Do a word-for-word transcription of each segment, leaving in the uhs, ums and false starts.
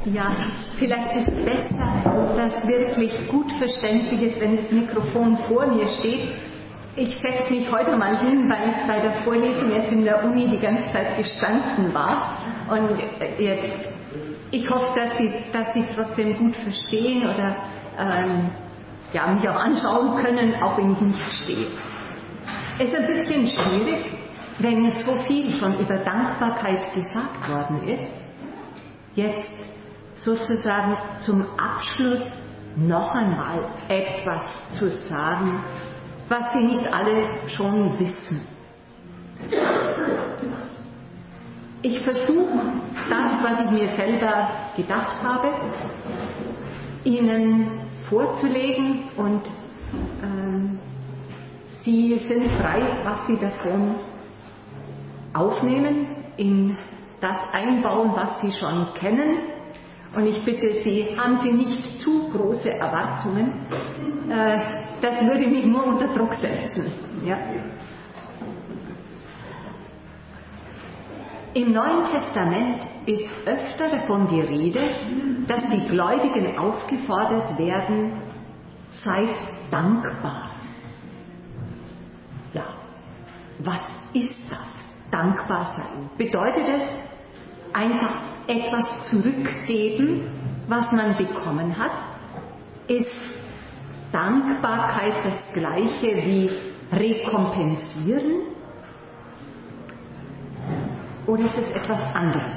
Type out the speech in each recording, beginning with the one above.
Ja, vielleicht ist es besser, dass wirklich gut verständlich ist, wenn das Mikrofon vor mir steht. Ich setze mich heute mal hin, weil ich bei der Vorlesung jetzt in der Uni die ganze Zeit gestanden war. Und jetzt, ich hoffe, dass Sie, dass Sie trotzdem gut verstehen oder ähm, ja, mich auch anschauen können, auch wenn ich nicht stehe. Es ist ein bisschen schwierig, wenn so viel schon über Dankbarkeit gesagt worden ist, jetzt sozusagen zum Abschluss noch einmal etwas zu sagen, was Sie nicht alle schon wissen. Ich versuche, das, was ich mir selber gedacht habe, Ihnen vorzulegen und ähm, Sie sind frei, was Sie davon aufnehmen, in das einbauen, was Sie schon kennen. Und ich bitte Sie, haben Sie nicht zu große Erwartungen. Äh, das würde mich nur unter Druck setzen. Ja? Im Neuen Testament ist öfter davon die Rede, dass die Gläubigen aufgefordert werden, seid dankbar. Ja, was ist das? Dankbar sein. Bedeutet es einfach etwas zurückgeben, was man bekommen hat? Ist Dankbarkeit das Gleiche wie rekompensieren? Oder ist es etwas anderes?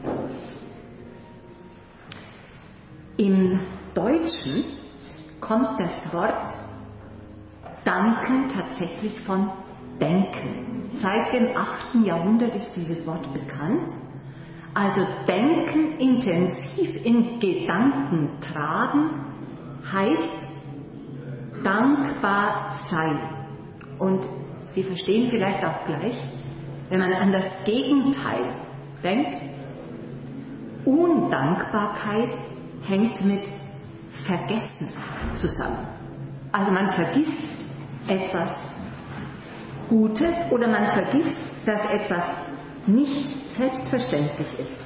Im Deutschen kommt das Wort danken tatsächlich von denken. Seit dem achten Jahrhundert ist dieses Wort bekannt. Also denken, intensiv in Gedanken tragen, heißt dankbar sein. Und Sie verstehen vielleicht auch gleich, wenn man an das Gegenteil denkt, Undankbarkeit hängt mit Vergessen zusammen. Also man vergisst etwas Gutes oder man vergisst, dass etwas nicht selbstverständlich ist.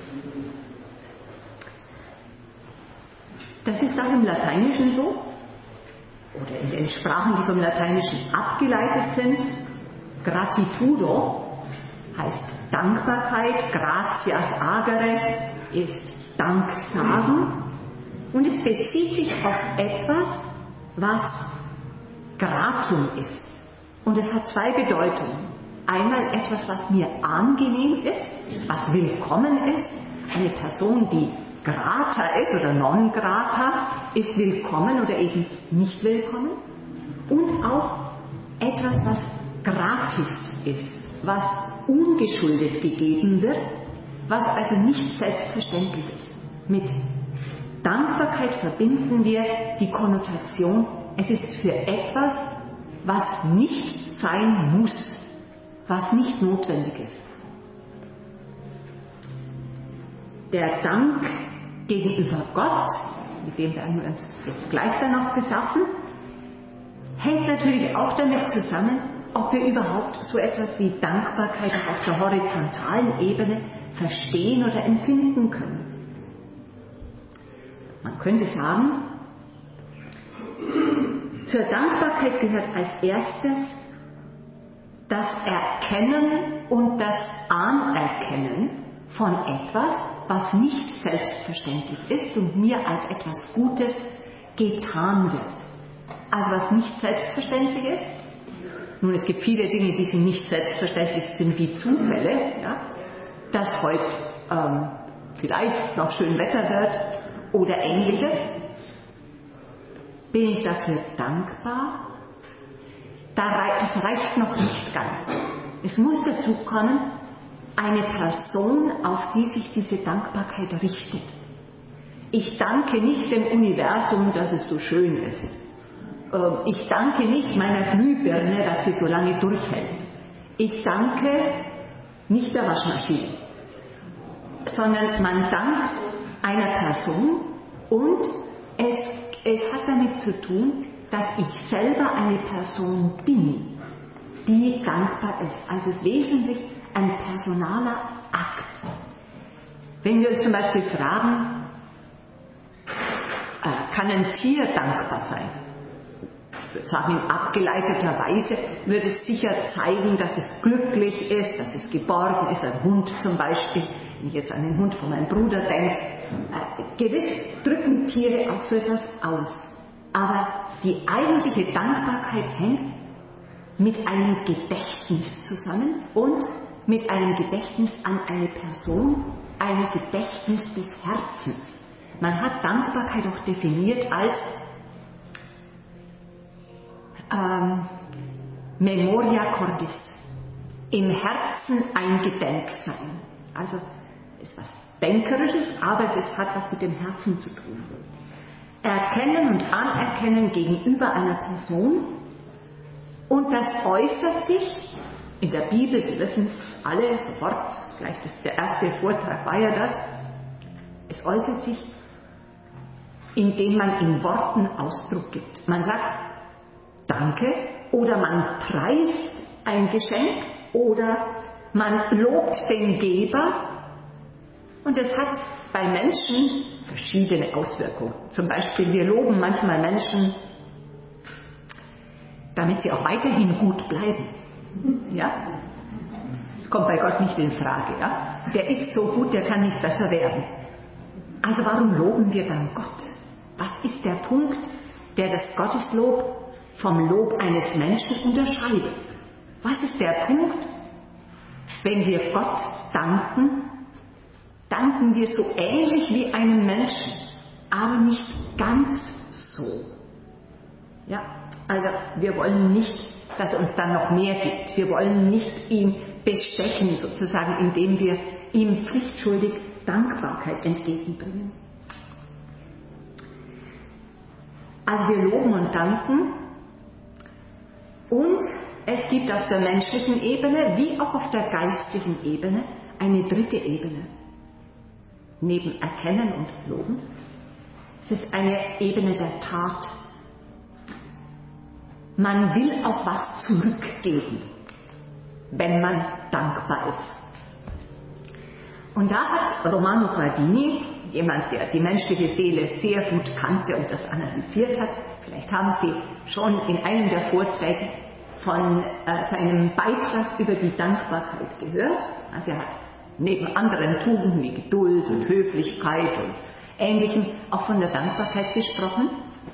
Das ist auch im Lateinischen so, oder in den Sprachen, die vom Lateinischen abgeleitet sind. Gratitudo heißt Dankbarkeit, gratias agere ist Danksagen und es bezieht sich auf etwas, was gratum ist. Und es hat zwei Bedeutungen. Einmal etwas, was mir angenehm ist, was willkommen ist. Eine Person, die grata ist oder non grata, ist willkommen oder eben nicht willkommen. Und auch etwas, was gratis ist, was ungeschuldet gegeben wird, was also nicht selbstverständlich ist. Mit Dankbarkeit verbinden wir die Konnotation, es ist für etwas, was nicht sein muss, was nicht notwendig ist. Der Dank gegenüber Gott, mit dem werden wir uns jetzt gleich dann noch befassen, hängt natürlich auch damit zusammen, ob wir überhaupt so etwas wie Dankbarkeit auf der horizontalen Ebene verstehen oder empfinden können. Man könnte sagen, zur Dankbarkeit gehört als erstes das Erkennen und das Anerkennen von etwas, was nicht selbstverständlich ist und mir als etwas Gutes getan wird. Also was nicht selbstverständlich ist. Nun, es gibt viele Dinge, die nicht selbstverständlich sind, wie Zufälle, ja? Dass heute ähm, vielleicht noch schön Wetter wird oder Ähnliches. Bin ich dafür dankbar? Das reicht noch nicht ganz. Es muss dazu kommen, eine Person, auf die sich diese Dankbarkeit richtet. Ich danke nicht dem Universum, dass es so schön ist. Ich danke nicht meiner Glühbirne, dass sie so lange durchhält. Ich danke nicht der Waschmaschine, sondern man dankt einer Person und es, es hat damit zu tun, dass ich selber eine Person bin, die dankbar ist. Also es ist wesentlich ein personaler Akt. Wenn wir uns zum Beispiel fragen, kann ein Tier dankbar sein? Ich würde sagen, in abgeleiteter Weise würde es sicher zeigen, dass es glücklich ist, dass es geborgen ist. Ein Hund zum Beispiel, wenn ich jetzt an den Hund von meinem Bruder denke, äh, gewiss drücken Tiere auch so etwas aus. Aber die eigentliche Dankbarkeit hängt mit einem Gedächtnis zusammen und mit einem Gedächtnis an eine Person, ein Gedächtnis des Herzens. Man hat Dankbarkeit auch definiert als ähm, Memoria Cordis, im Herzen ein Gedenksein. Also es ist was Denkerisches, aber es hat was mit dem Herzen zu tun. Erkennen und anerkennen gegenüber einer Person, und das äußert sich in der Bibel, Sie wissen es alle sofort, gleich das, der erste Vortrag war ja das, es äußert sich, indem man in Worten Ausdruck gibt. Man sagt Danke oder man preist ein Geschenk oder man lobt den Geber, und es hat bei Menschen verschiedene Auswirkungen. Zum Beispiel, wir loben manchmal Menschen, damit sie auch weiterhin gut bleiben. Ja? Das kommt bei Gott nicht in Frage. Ja? Der ist so gut, der kann nicht besser werden. Also warum loben wir dann Gott? Was ist der Punkt, der das Gotteslob vom Lob eines Menschen unterscheidet? Was ist der Punkt, wenn wir Gott danken, danken wir so ähnlich wie einem Menschen, aber nicht ganz so. Ja, also wir wollen nicht, dass er uns dann noch mehr gibt. Wir wollen nicht ihn bestechen, sozusagen, indem wir ihm pflichtschuldig Dankbarkeit entgegenbringen. Also wir loben und danken, und es gibt auf der menschlichen Ebene wie auch auf der geistlichen Ebene eine dritte Ebene. Neben Erkennen und Loben. Es ist eine Ebene der Tat. Man will auch was zurückgeben, wenn man dankbar ist. Und da hat Romano Guardini, jemand, der die menschliche Seele sehr gut kannte und das analysiert hat, vielleicht haben Sie schon in einem der Vorträge von äh, seinem Beitrag über die Dankbarkeit gehört. Also er hat neben anderen Tugenden wie Geduld und Höflichkeit und Ähnlichem auch von der Dankbarkeit gesprochen.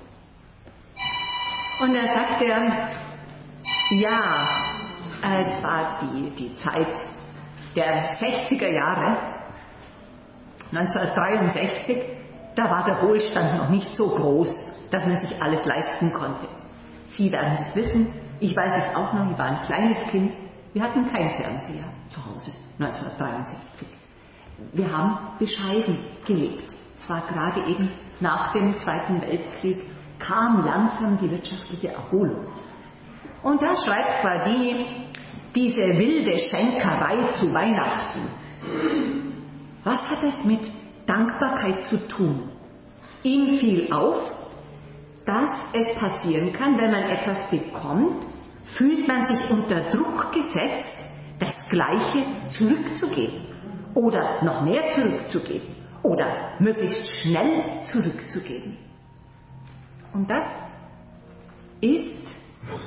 Und da sagt er, ja, es war die, die Zeit der sechziger Jahre, neunzehnhundertdreiundsechzig, da war der Wohlstand noch nicht so groß, dass man sich alles leisten konnte. Sie werden das wissen, ich weiß es auch noch, ich war ein kleines Kind, wir hatten keinen Fernseher zu Hause, neunzehnhundertdreiundsechzig. Wir haben bescheiden gelebt. Es war gerade eben nach dem Zweiten Weltkrieg, kam langsam die wirtschaftliche Erholung. Und da schreibt Guardini, diese wilde Schenkerei zu Weihnachten. Was hat das mit Dankbarkeit zu tun? Ihm fiel auf, dass es passieren kann, wenn man etwas bekommt, fühlt man sich unter Druck gesetzt, das Gleiche zurückzugeben oder noch mehr zurückzugeben oder möglichst schnell zurückzugeben. Und das ist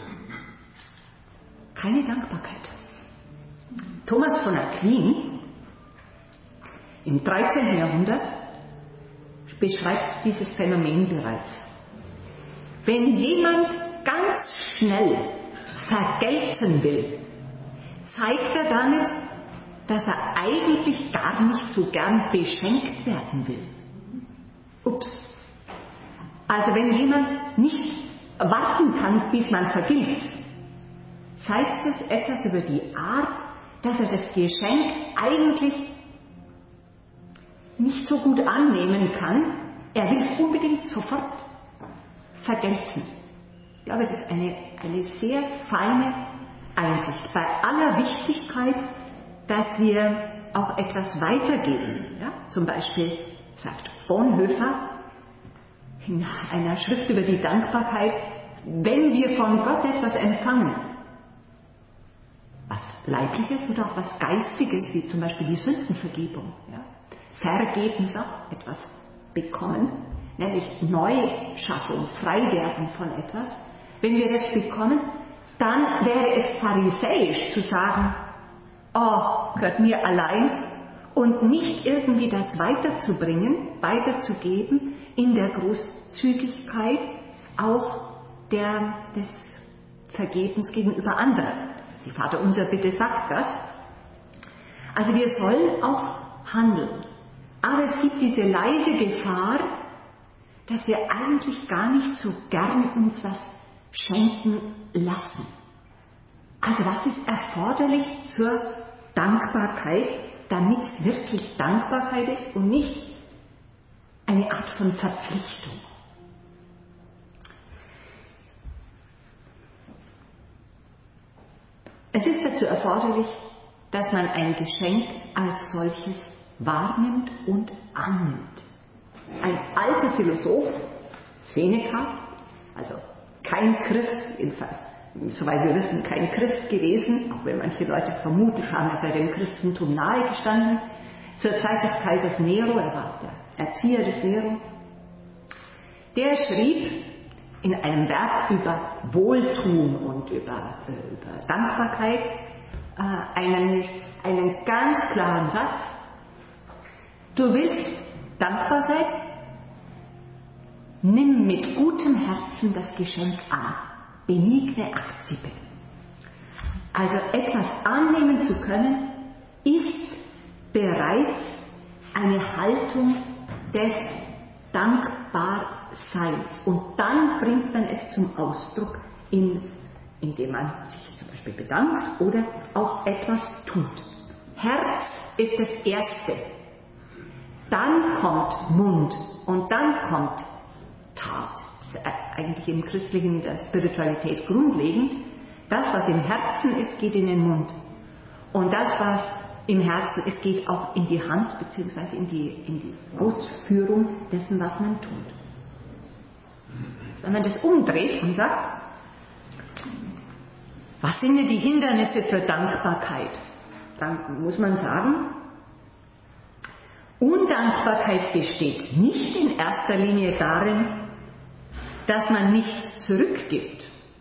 keine Dankbarkeit. Thomas von Aquin im dreizehnten Jahrhundert beschreibt dieses Phänomen bereits. Wenn jemand ganz schnell vergelten will, zeigt er damit, dass er eigentlich gar nicht so gern beschenkt werden will. Ups. Also wenn jemand nicht warten kann, bis man vergilt, zeigt es etwas über die Art, dass er das Geschenk eigentlich nicht so gut annehmen kann. Er will es unbedingt sofort vergelten. Ich glaube, das ist eine, eine sehr feine Einsicht. Bei aller Wichtigkeit, dass wir auch etwas weitergeben. Ja? Zum Beispiel sagt Bonhoeffer in einer Schrift über die Dankbarkeit, wenn wir von Gott etwas empfangen, was Leibliches oder auch was Geistiges, wie zum Beispiel die Sündenvergebung, ja? Vergebens auch etwas bekommen, nämlich Neuschaffung, Freiwerden von etwas, wenn wir das bekommen, dann wäre es pharisäisch zu sagen, oh, gehört mir allein, und nicht irgendwie das weiterzubringen, weiterzugeben in der Großzügigkeit auch der, des Vergebens gegenüber anderen. Die Vaterunser Bitte sagt das. Also wir sollen auch handeln. Aber es gibt diese leise Gefahr, dass wir eigentlich gar nicht so gern uns was schenken lassen. Also was ist erforderlich zur Dankbarkeit, damit es wirklich Dankbarkeit ist und nicht eine Art von Verpflichtung? Es ist dazu erforderlich, dass man ein Geschenk als solches wahrnimmt und annimmt. Ein alter Philosoph, Seneca, also kein Christ, jedenfalls, soweit wir wissen, kein Christ gewesen, auch wenn manche Leute vermutet haben, er sei dem Christentum nahegestanden, zur Zeit des Kaisers Nero, er war der Erzieher des Nero, der schrieb in einem Werk über Wohltun und über, äh, über Dankbarkeit äh, einen, einen ganz klaren Satz: Du willst dankbar sein? Nimm mit gutem Herzen das Geschenk an. Benigne accipe. Also etwas annehmen zu können, ist bereits eine Haltung des Dankbarseins. Und dann bringt man es zum Ausdruck, in, indem man sich zum Beispiel bedankt oder auch etwas tut. Herz ist das Erste. Dann kommt Mund und dann kommt Tat. Das ist eigentlich im Christlichen der Spiritualität grundlegend. Das, was im Herzen ist, geht in den Mund. Und das, was im Herzen ist, geht auch in die Hand bzw. in die, in die Ausführung dessen, was man tut. Wenn man das umdreht und sagt, was sind denn die Hindernisse für Dankbarkeit? Dann muss man sagen, Undankbarkeit besteht nicht in erster Linie darin, dass man nichts zurückgibt,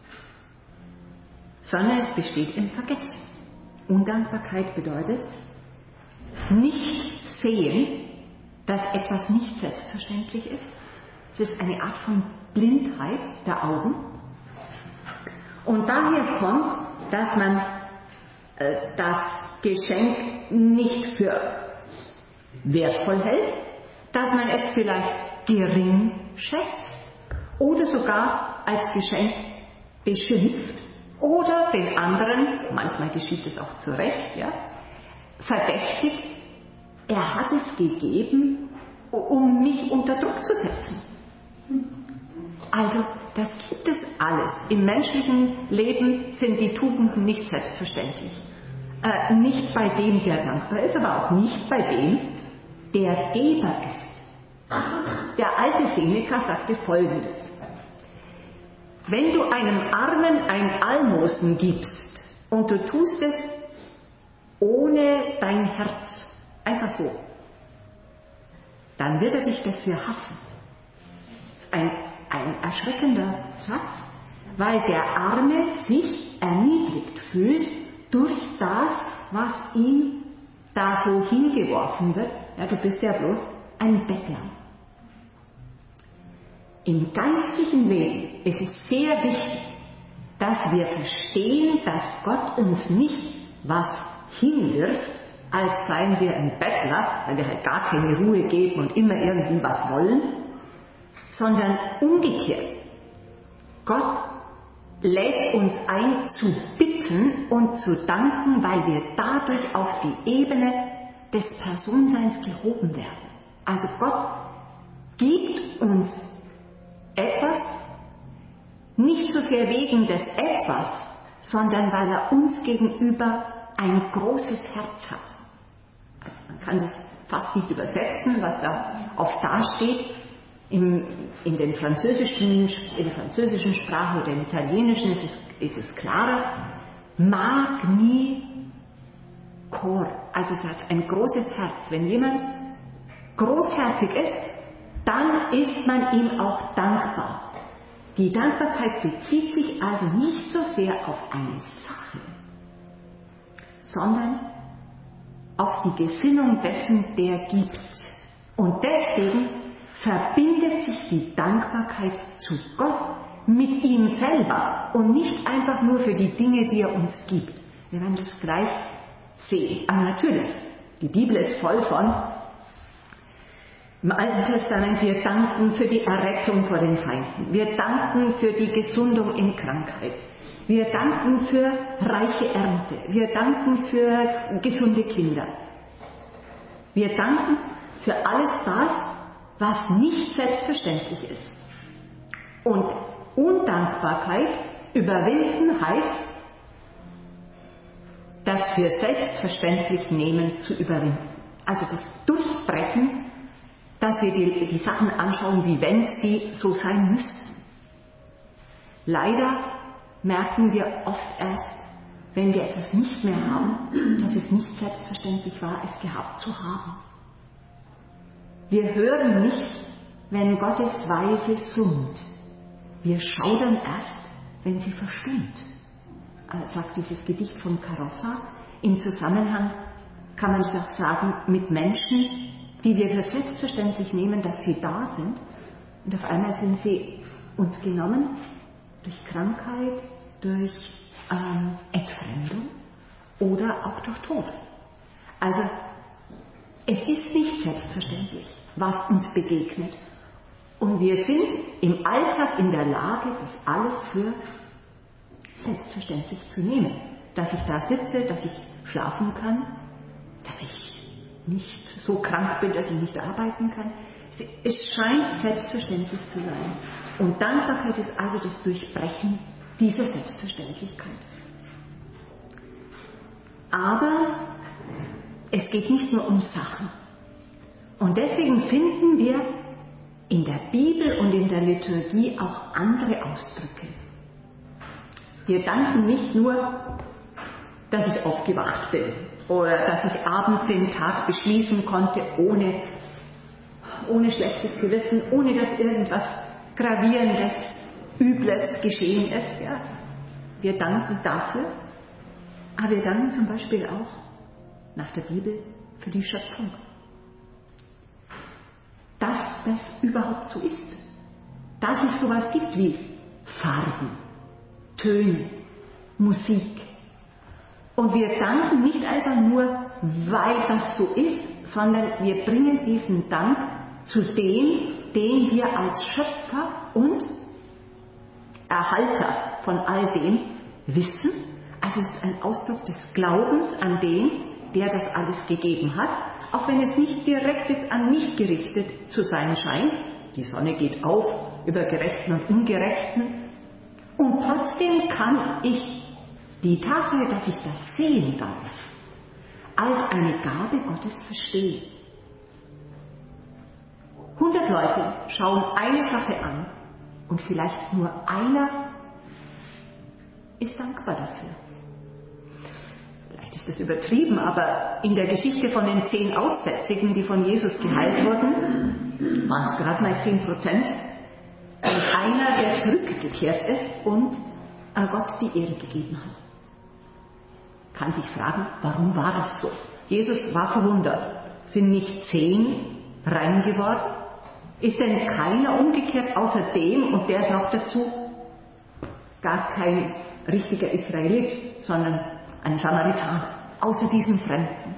sondern es besteht im Vergessen. Undankbarkeit bedeutet nicht sehen, dass etwas nicht selbstverständlich ist. Es ist eine Art von Blindheit der Augen. Und daher kommt, dass man äh, das Geschenk nicht für wertvoll hält, dass man es vielleicht gering schätzt oder sogar als Geschenk beschimpft oder den anderen, manchmal geschieht es auch zu Recht, ja, verdächtigt, er hat es gegeben, um mich unter Druck zu setzen. Also, das gibt es alles. Im menschlichen Leben sind die Tugenden nicht selbstverständlich. Äh, nicht bei dem, der dankbar ist, aber auch nicht bei dem, der Geber ist. Der alte Seneca sagte Folgendes: Wenn du einem Armen ein Almosen gibst und du tust es ohne dein Herz, einfach so, dann wird er dich dafür hassen. Das ist ein, ein erschreckender Satz, weil der Arme sich erniedrigt fühlt durch das, was ihm da so hingeworfen wird. Ja, du bist ja bloß ein Bettler. Im geistlichen Leben ist es sehr wichtig, dass wir verstehen, dass Gott uns nicht was hinwirft, als seien wir ein Bettler, weil wir halt gar keine Ruhe geben und immer irgendwie was wollen, sondern umgekehrt. Gott lädt uns ein, zu bitten und zu danken, weil wir dadurch auf die Ebene des Personseins gehoben werden. Also Gott gibt uns etwas, nicht so sehr wegen des Etwas, sondern weil er uns gegenüber ein großes Herz hat. Also man kann das fast nicht übersetzen, was da oft dasteht. Im, in, den französischen, in der französischen Sprache oder im Italienischen ist es, ist es klarer. Magni cor, also es hat ein großes Herz. Wenn jemand großherzig ist, dann ist man ihm auch dankbar. Die Dankbarkeit bezieht sich also nicht so sehr auf eine Sache, sondern auf die Gesinnung dessen, der gibt. Und deswegen verbindet sich die Dankbarkeit zu Gott mit ihm selber und nicht einfach nur für die Dinge, die er uns gibt. Wir werden das gleich sehen. Aber natürlich, die Bibel ist voll von, im Alten Testament, wir danken für die Errettung vor den Feinden. Wir danken für die Gesundung in Krankheit. Wir danken für reiche Ernte. Wir danken für gesunde Kinder. Wir danken für alles das, was nicht selbstverständlich ist. Und Undankbarkeit überwinden heißt, das für selbstverständlich nehmen zu überwinden. Also das Durchbrechen, dass wir die, die Sachen anschauen, wie wenn sie so sein müssten. Leider merken wir oft erst, wenn wir etwas nicht mehr haben, dass es nicht selbstverständlich war, es gehabt zu haben. Wir hören nicht, wenn Gottes Weise summt. Wir schaudern erst, wenn sie verstummt. Also sagt dieses Gedicht von Carossa, im Zusammenhang kann man doch sagen, mit Menschen, die wir für selbstverständlich nehmen, dass sie da sind. Und auf einmal sind sie uns genommen durch Krankheit, durch ähm, Entfremdung oder auch durch Tod. Also es ist nicht selbstverständlich, was uns begegnet. Und wir sind im Alltag in der Lage, das alles für selbstverständlich zu nehmen. Dass ich da sitze, dass ich schlafen kann, dass ich nicht so krank bin, dass ich nicht arbeiten kann. Es scheint selbstverständlich zu sein. Und Dankbarkeit ist also das Durchbrechen dieser Selbstverständlichkeit. Aber es geht nicht nur um Sachen. Und deswegen finden wir in der Bibel und in der Liturgie auch andere Ausdrücke. Wir danken nicht nur, dass ich aufgewacht bin oder dass ich abends den Tag beschließen konnte, ohne, ohne schlechtes Gewissen, ohne dass irgendwas Gravierendes, Übles geschehen ist. Ja. Wir danken dafür, aber wir danken zum Beispiel auch nach der Bibel für die Schöpfung. Dass das überhaupt so ist. Dass es sowas gibt wie Farben, Töne, Musik. Und wir danken nicht einfach nur, weil das so ist, sondern wir bringen diesen Dank zu dem, den wir als Schöpfer und Erhalter von all dem wissen. Also es ist ein Ausdruck des Glaubens an den, der das alles gegeben hat, auch wenn es nicht direkt jetzt an mich gerichtet zu sein scheint. Die Sonne geht auf über Gerechten und Ungerechten. Und trotzdem kann ich die Tatsache, dass ich das sehen darf, als eine Gabe Gottes verstehen. Hundert Leute schauen eine Sache an und vielleicht nur einer ist dankbar dafür. Vielleicht ist das übertrieben, aber in der Geschichte von den zehn Aussätzigen, die von Jesus geheilt wurden, waren es gerade mal zehn Prozent. Und einer, der zurückgekehrt ist und Gott die Ehre gegeben hat. Kann sich fragen, warum war das so? Jesus war verwundert. Sind nicht zehn rein geworden? Ist denn keiner umgekehrt außer dem, und der ist noch dazu gar kein richtiger Israelit, sondern ein Samaritaner, außer diesen Fremden?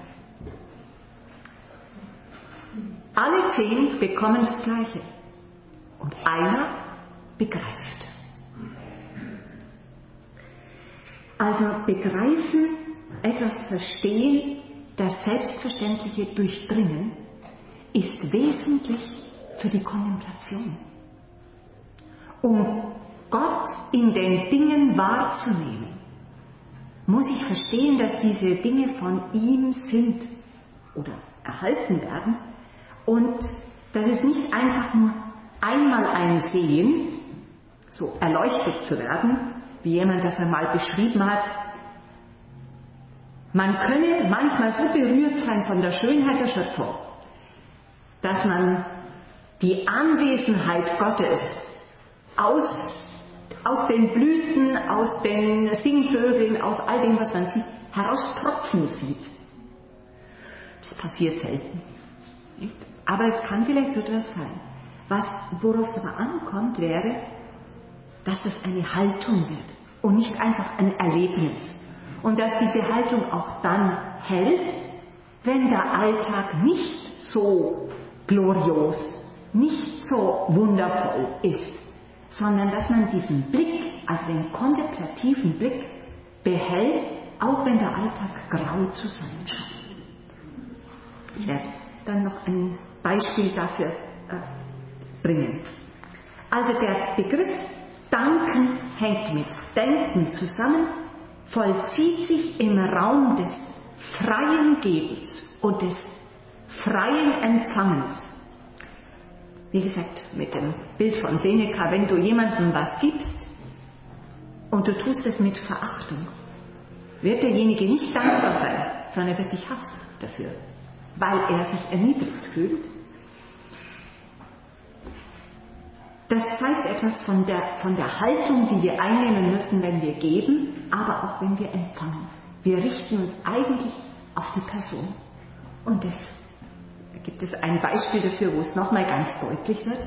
Alle zehn bekommen das Gleiche. Und einer begreift. Also begreifen, etwas verstehen, das Selbstverständliche durchdringen, ist wesentlich für die Kontemplation. Um Gott in den Dingen wahrzunehmen, muss ich verstehen, dass diese Dinge von ihm sind oder erhalten werden und dass es nicht einfach nur einmal ein Sehen, so erleuchtet zu werden, wie jemand das einmal beschrieben hat. Man könne manchmal so berührt sein von der Schönheit der Schöpfung, dass man die Anwesenheit Gottes aus, aus den Blüten, aus den Singvögeln, aus all dem, was man sieht, heraustropfen sieht. Das passiert selten. Nicht? Aber es kann vielleicht so etwas sein. Was, worauf es aber ankommt, wäre, dass das eine Haltung wird und nicht einfach ein Erlebnis. Und dass diese Haltung auch dann hält, wenn der Alltag nicht so glorios, nicht so wundervoll ist, sondern dass man diesen Blick, also den kontemplativen Blick, behält, auch wenn der Alltag grau zu sein scheint. Ich werde dann noch ein Beispiel dafür äh, bringen. Also der Begriff Danken hängt mit Denken zusammen, vollzieht sich im Raum des freien Gebens und des freien Empfangens. Wie gesagt, mit dem Bild von Seneca, wenn du jemandem was gibst und du tust es mit Verachtung, wird derjenige nicht dankbar sein, sondern er wird dich hassen dafür, weil er sich erniedrigt fühlt. Das zeigt etwas von der, von der Haltung, die wir einnehmen müssen, wenn wir geben, aber auch wenn wir empfangen. Wir richten uns eigentlich auf die Person. Und das, da gibt es ein Beispiel dafür, wo es nochmal ganz deutlich wird.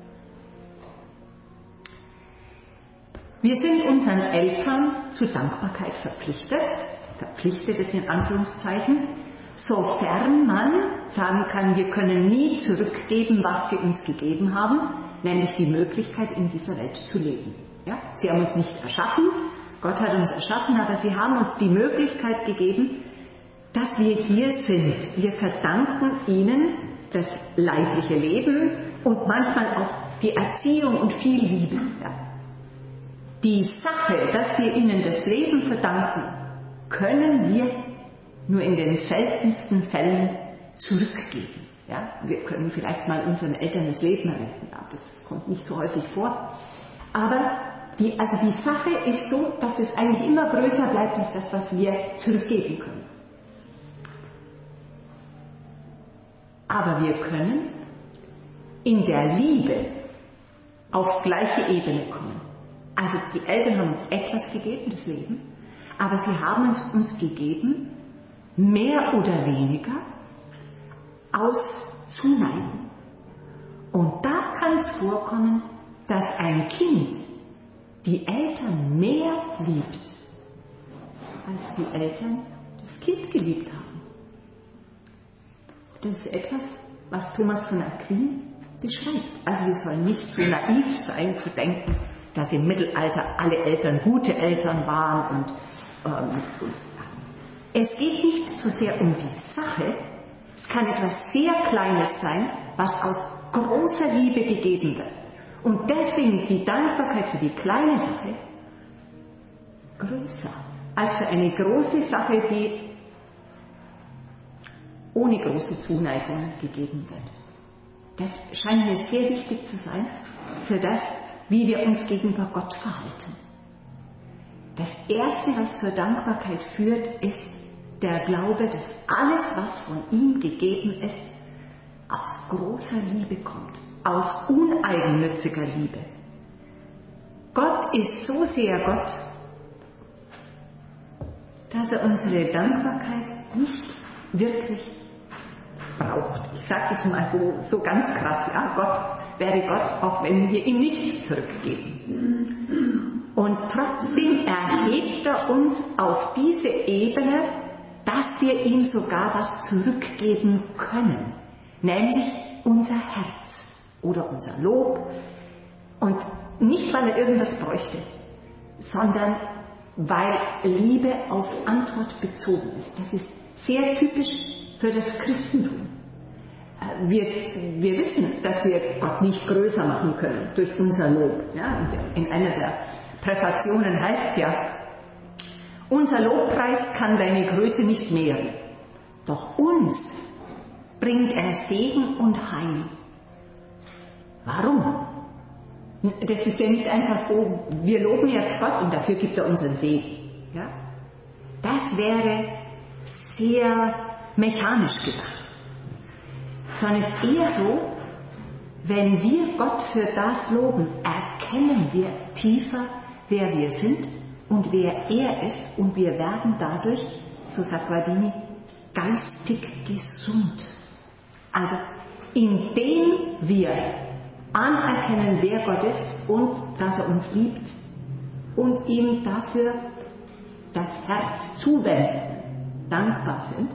Wir sind unseren Eltern zu Dankbarkeit verpflichtet, verpflichtet ist in Anführungszeichen, sofern man sagen kann, wir können nie zurückgeben, was sie uns gegeben haben, nämlich die Möglichkeit, in dieser Welt zu leben. Ja? Sie haben uns nicht erschaffen, Gott hat uns erschaffen, aber sie haben uns die Möglichkeit gegeben, dass wir hier sind. Wir verdanken ihnen das leibliche Leben und manchmal auch die Erziehung und viel Liebe. Ja? Die Sache, dass wir ihnen das Leben verdanken, können wir nur in den seltensten Fällen zurückgeben. Ja, wir können vielleicht mal unseren Eltern das Leben retten, ja, das kommt nicht so häufig vor. Aber die, also die Sache ist so, dass es eigentlich immer größer bleibt als das, was wir zurückgeben können. Aber wir können in der Liebe auf gleiche Ebene kommen. Also die Eltern haben uns etwas gegeben, das Leben, aber sie haben es uns gegeben, mehr oder weniger, aus Zuneigung. Und da kann es vorkommen, dass ein Kind die Eltern mehr liebt, als die Eltern das Kind geliebt haben. Das ist etwas, was Thomas von Aquin beschreibt. Also wir sollen nicht so naiv sein, zu denken, dass im Mittelalter alle Eltern gute Eltern waren. Und ähm, es geht nicht so sehr um die Sache. Es kann etwas sehr Kleines sein, was aus großer Liebe gegeben wird. Und deswegen ist die Dankbarkeit für die kleine Sache größer als für eine große Sache, die ohne große Zuneigung gegeben wird. Das scheint mir sehr wichtig zu sein für das, wie wir uns gegenüber Gott verhalten. Das Erste, was zur Dankbarkeit führt, ist der Glaube, dass alles, was von ihm gegeben ist, aus großer Liebe kommt, aus uneigennütziger Liebe. Gott ist so sehr Gott, dass er unsere Dankbarkeit nicht wirklich braucht. Ich sage es mal so, so ganz krass, ja, Gott wäre Gott, auch wenn wir ihm nichts zurückgeben. Und trotzdem erhebt er uns auf diese Ebene, dass wir ihm sogar was zurückgeben können, nämlich unser Herz oder unser Lob. Und nicht, weil er irgendwas bräuchte, sondern weil Liebe auf Antwort bezogen ist. Das ist sehr typisch für das Christentum. Wir, wir wissen, dass wir Gott nicht größer machen können durch unser Lob. Ja, und in einer der Präfationen heißt es ja, unser Lobpreis kann deine Größe nicht mehren, doch uns bringt er Segen und Heil. Warum? Das ist ja nicht einfach so, wir loben jetzt Gott und dafür gibt er unseren Segen. Ja? Das wäre sehr mechanisch gedacht. Sondern es ist eher so, wenn wir Gott für das loben, erkennen wir tiefer, wer wir sind und wer er ist, und wir werden dadurch, so sagt Guardini, geistig gesund. Also indem wir anerkennen, wer Gott ist und dass er uns liebt und ihm dafür das Herz zuwenden, dankbar sind,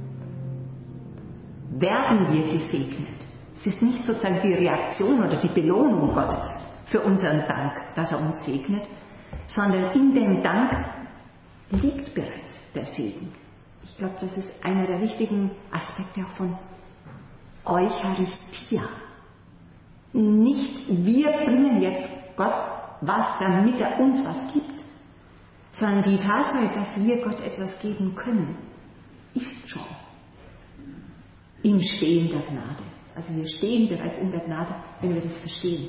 werden wir gesegnet. Es ist nicht sozusagen die Reaktion oder die Belohnung Gottes für unseren Dank, dass er uns segnet, sondern in dem Dank liegt bereits der Segen. Ich glaube, das ist einer der wichtigen Aspekte auch von Eucharistia. Nicht wir bringen jetzt Gott was, damit er uns was gibt, sondern die Tatsache, dass wir Gott etwas geben können, ist schon im Stehen der Gnade. Also wir stehen bereits in der Gnade, wenn wir das verstehen.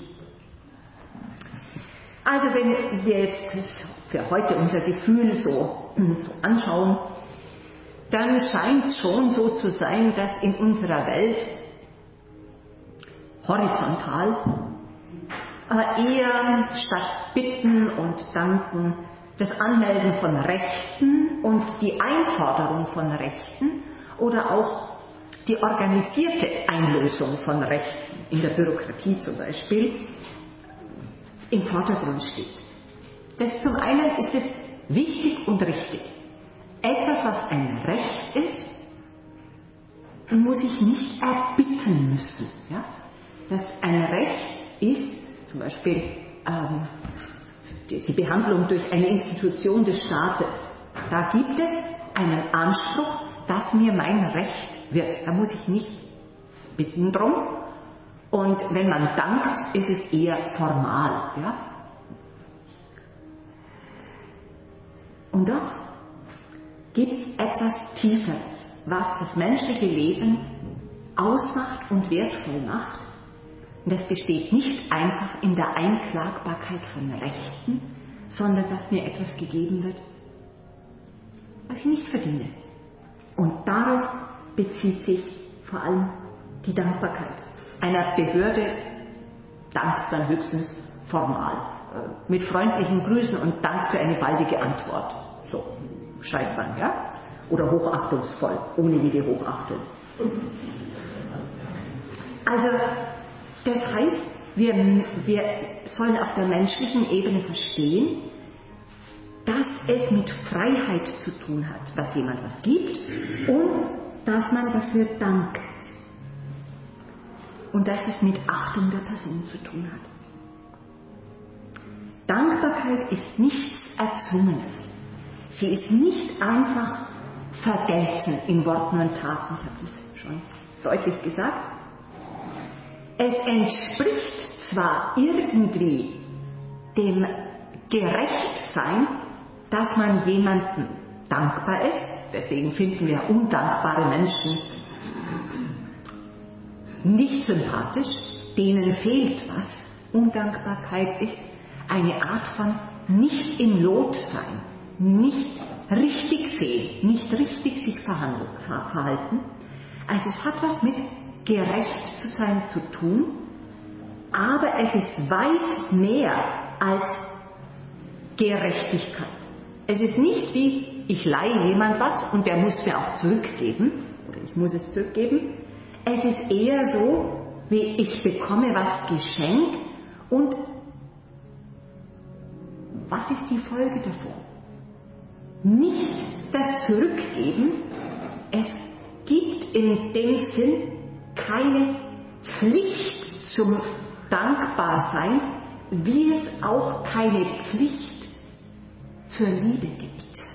Also wenn wir jetzt für heute unser Gefühl so, so anschauen, dann scheint es schon so zu sein, dass in unserer Welt horizontal eher statt Bitten und Danken das Anmelden von Rechten und die Einforderung von Rechten oder auch die organisierte Einlösung von Rechten, in der Bürokratie zum Beispiel, im Vordergrund steht. Das zum einen ist es wichtig und richtig. Etwas, was ein Recht ist, muss ich nicht erbitten müssen. Ja? Dass ein Recht ist, zum Beispiel ähm, die, die Behandlung durch eine Institution des Staates, da gibt es einen Anspruch, dass mir mein Recht wird. Da muss ich nicht bitten drum. Und wenn man dankt, ist es eher formal. Ja? Und doch gibt es etwas Tieferes, was das menschliche Leben ausmacht und wertvoll macht. Und das besteht nicht einfach in der Einklagbarkeit von Rechten, sondern dass mir etwas gegeben wird, was ich nicht verdiene. Und darauf bezieht sich vor allem die Dankbarkeit. Einer Behörde dankt man höchstens formal, mit freundlichen Grüßen und Dank für eine baldige Antwort. So schreibt man, ja? Oder hochachtungsvoll, ohne jede Hochachtung. Also, das heißt, wir, wir sollen auf der menschlichen Ebene verstehen, dass es mit Freiheit zu tun hat, dass jemand was gibt und dass man dafür dankt. Und dass es mit Achtung der Person zu tun hat. Dankbarkeit ist nichts Erzwungenes. Sie ist nicht einfach vergessen in Worten und Taten. Ich habe das schon deutlich gesagt. Es entspricht zwar irgendwie dem Gerechtsein, dass man jemandem dankbar ist. Deswegen finden wir undankbare Menschen nicht sympathisch, denen fehlt was. Undankbarkeit ist eine Art von nicht im Lot sein, nicht richtig sehen, nicht richtig sich verhalten. Also es hat was mit gerecht zu sein zu tun, aber es ist weit mehr als Gerechtigkeit. Es ist nicht wie, ich leihe jemand was und der muss mir auch zurückgeben, oder ich muss es zurückgeben. Es ist eher so, wie ich bekomme was geschenkt und was ist die Folge davon? Nicht das Zurückgeben, es gibt in dem Sinn keine Pflicht zum Dankbarsein, wie es auch keine Pflicht zur Liebe gibt.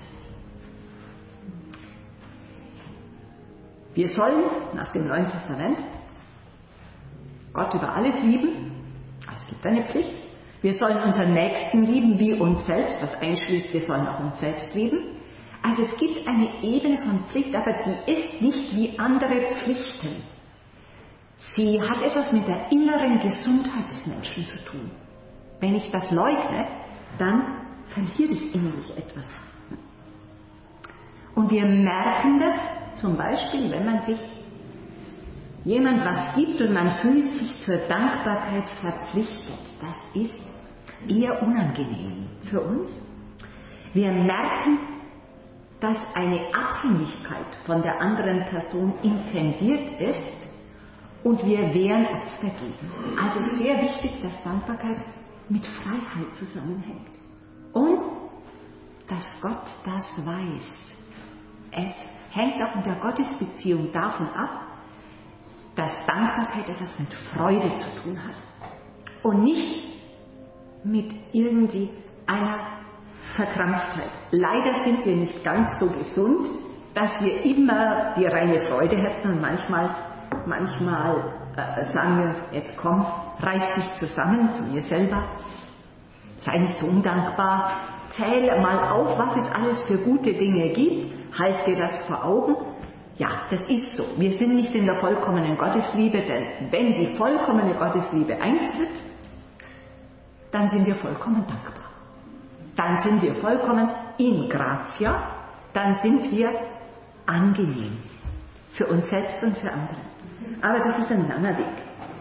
Wir sollen nach dem Neuen Testament Gott über alles lieben, es gibt eine Pflicht. Wir sollen unseren Nächsten lieben wie uns selbst, was einschließt, wir sollen auch uns selbst lieben. Also es gibt eine Ebene von Pflicht, aber die ist nicht wie andere Pflichten. Sie hat etwas mit der inneren Gesundheit des Menschen zu tun. Wenn ich das leugne, dann verliert es innerlich etwas. Und wir merken das zum Beispiel, wenn man sich jemand was gibt und man fühlt sich zur Dankbarkeit verpflichtet, das ist eher unangenehm für uns. Wir merken, dass eine Abhängigkeit von der anderen Person intendiert ist und wir wehren uns dagegen. Also sehr wichtig, dass Dankbarkeit mit Freiheit zusammenhängt. Und dass Gott das weiß. Es hängt auch in der Gottesbeziehung davon ab, dass Dankbarkeit etwas mit Freude zu tun hat und nicht mit irgendwie einer Verkrampftheit. Leider sind wir nicht ganz so gesund, dass wir immer die reine Freude hätten und manchmal, manchmal äh, sagen wir, jetzt komm, reiß dich zusammen zu mir selber, sei nicht so undankbar, zähle mal auf, was es alles für gute Dinge gibt, halt dir das vor Augen. Ja, das ist so. Wir sind nicht in der vollkommenen Gottesliebe, denn wenn die vollkommene Gottesliebe eintritt, dann sind wir vollkommen dankbar. Dann sind wir vollkommen in gratia, dann sind wir angenehm für uns selbst und für andere. Aber das ist ein langer Weg.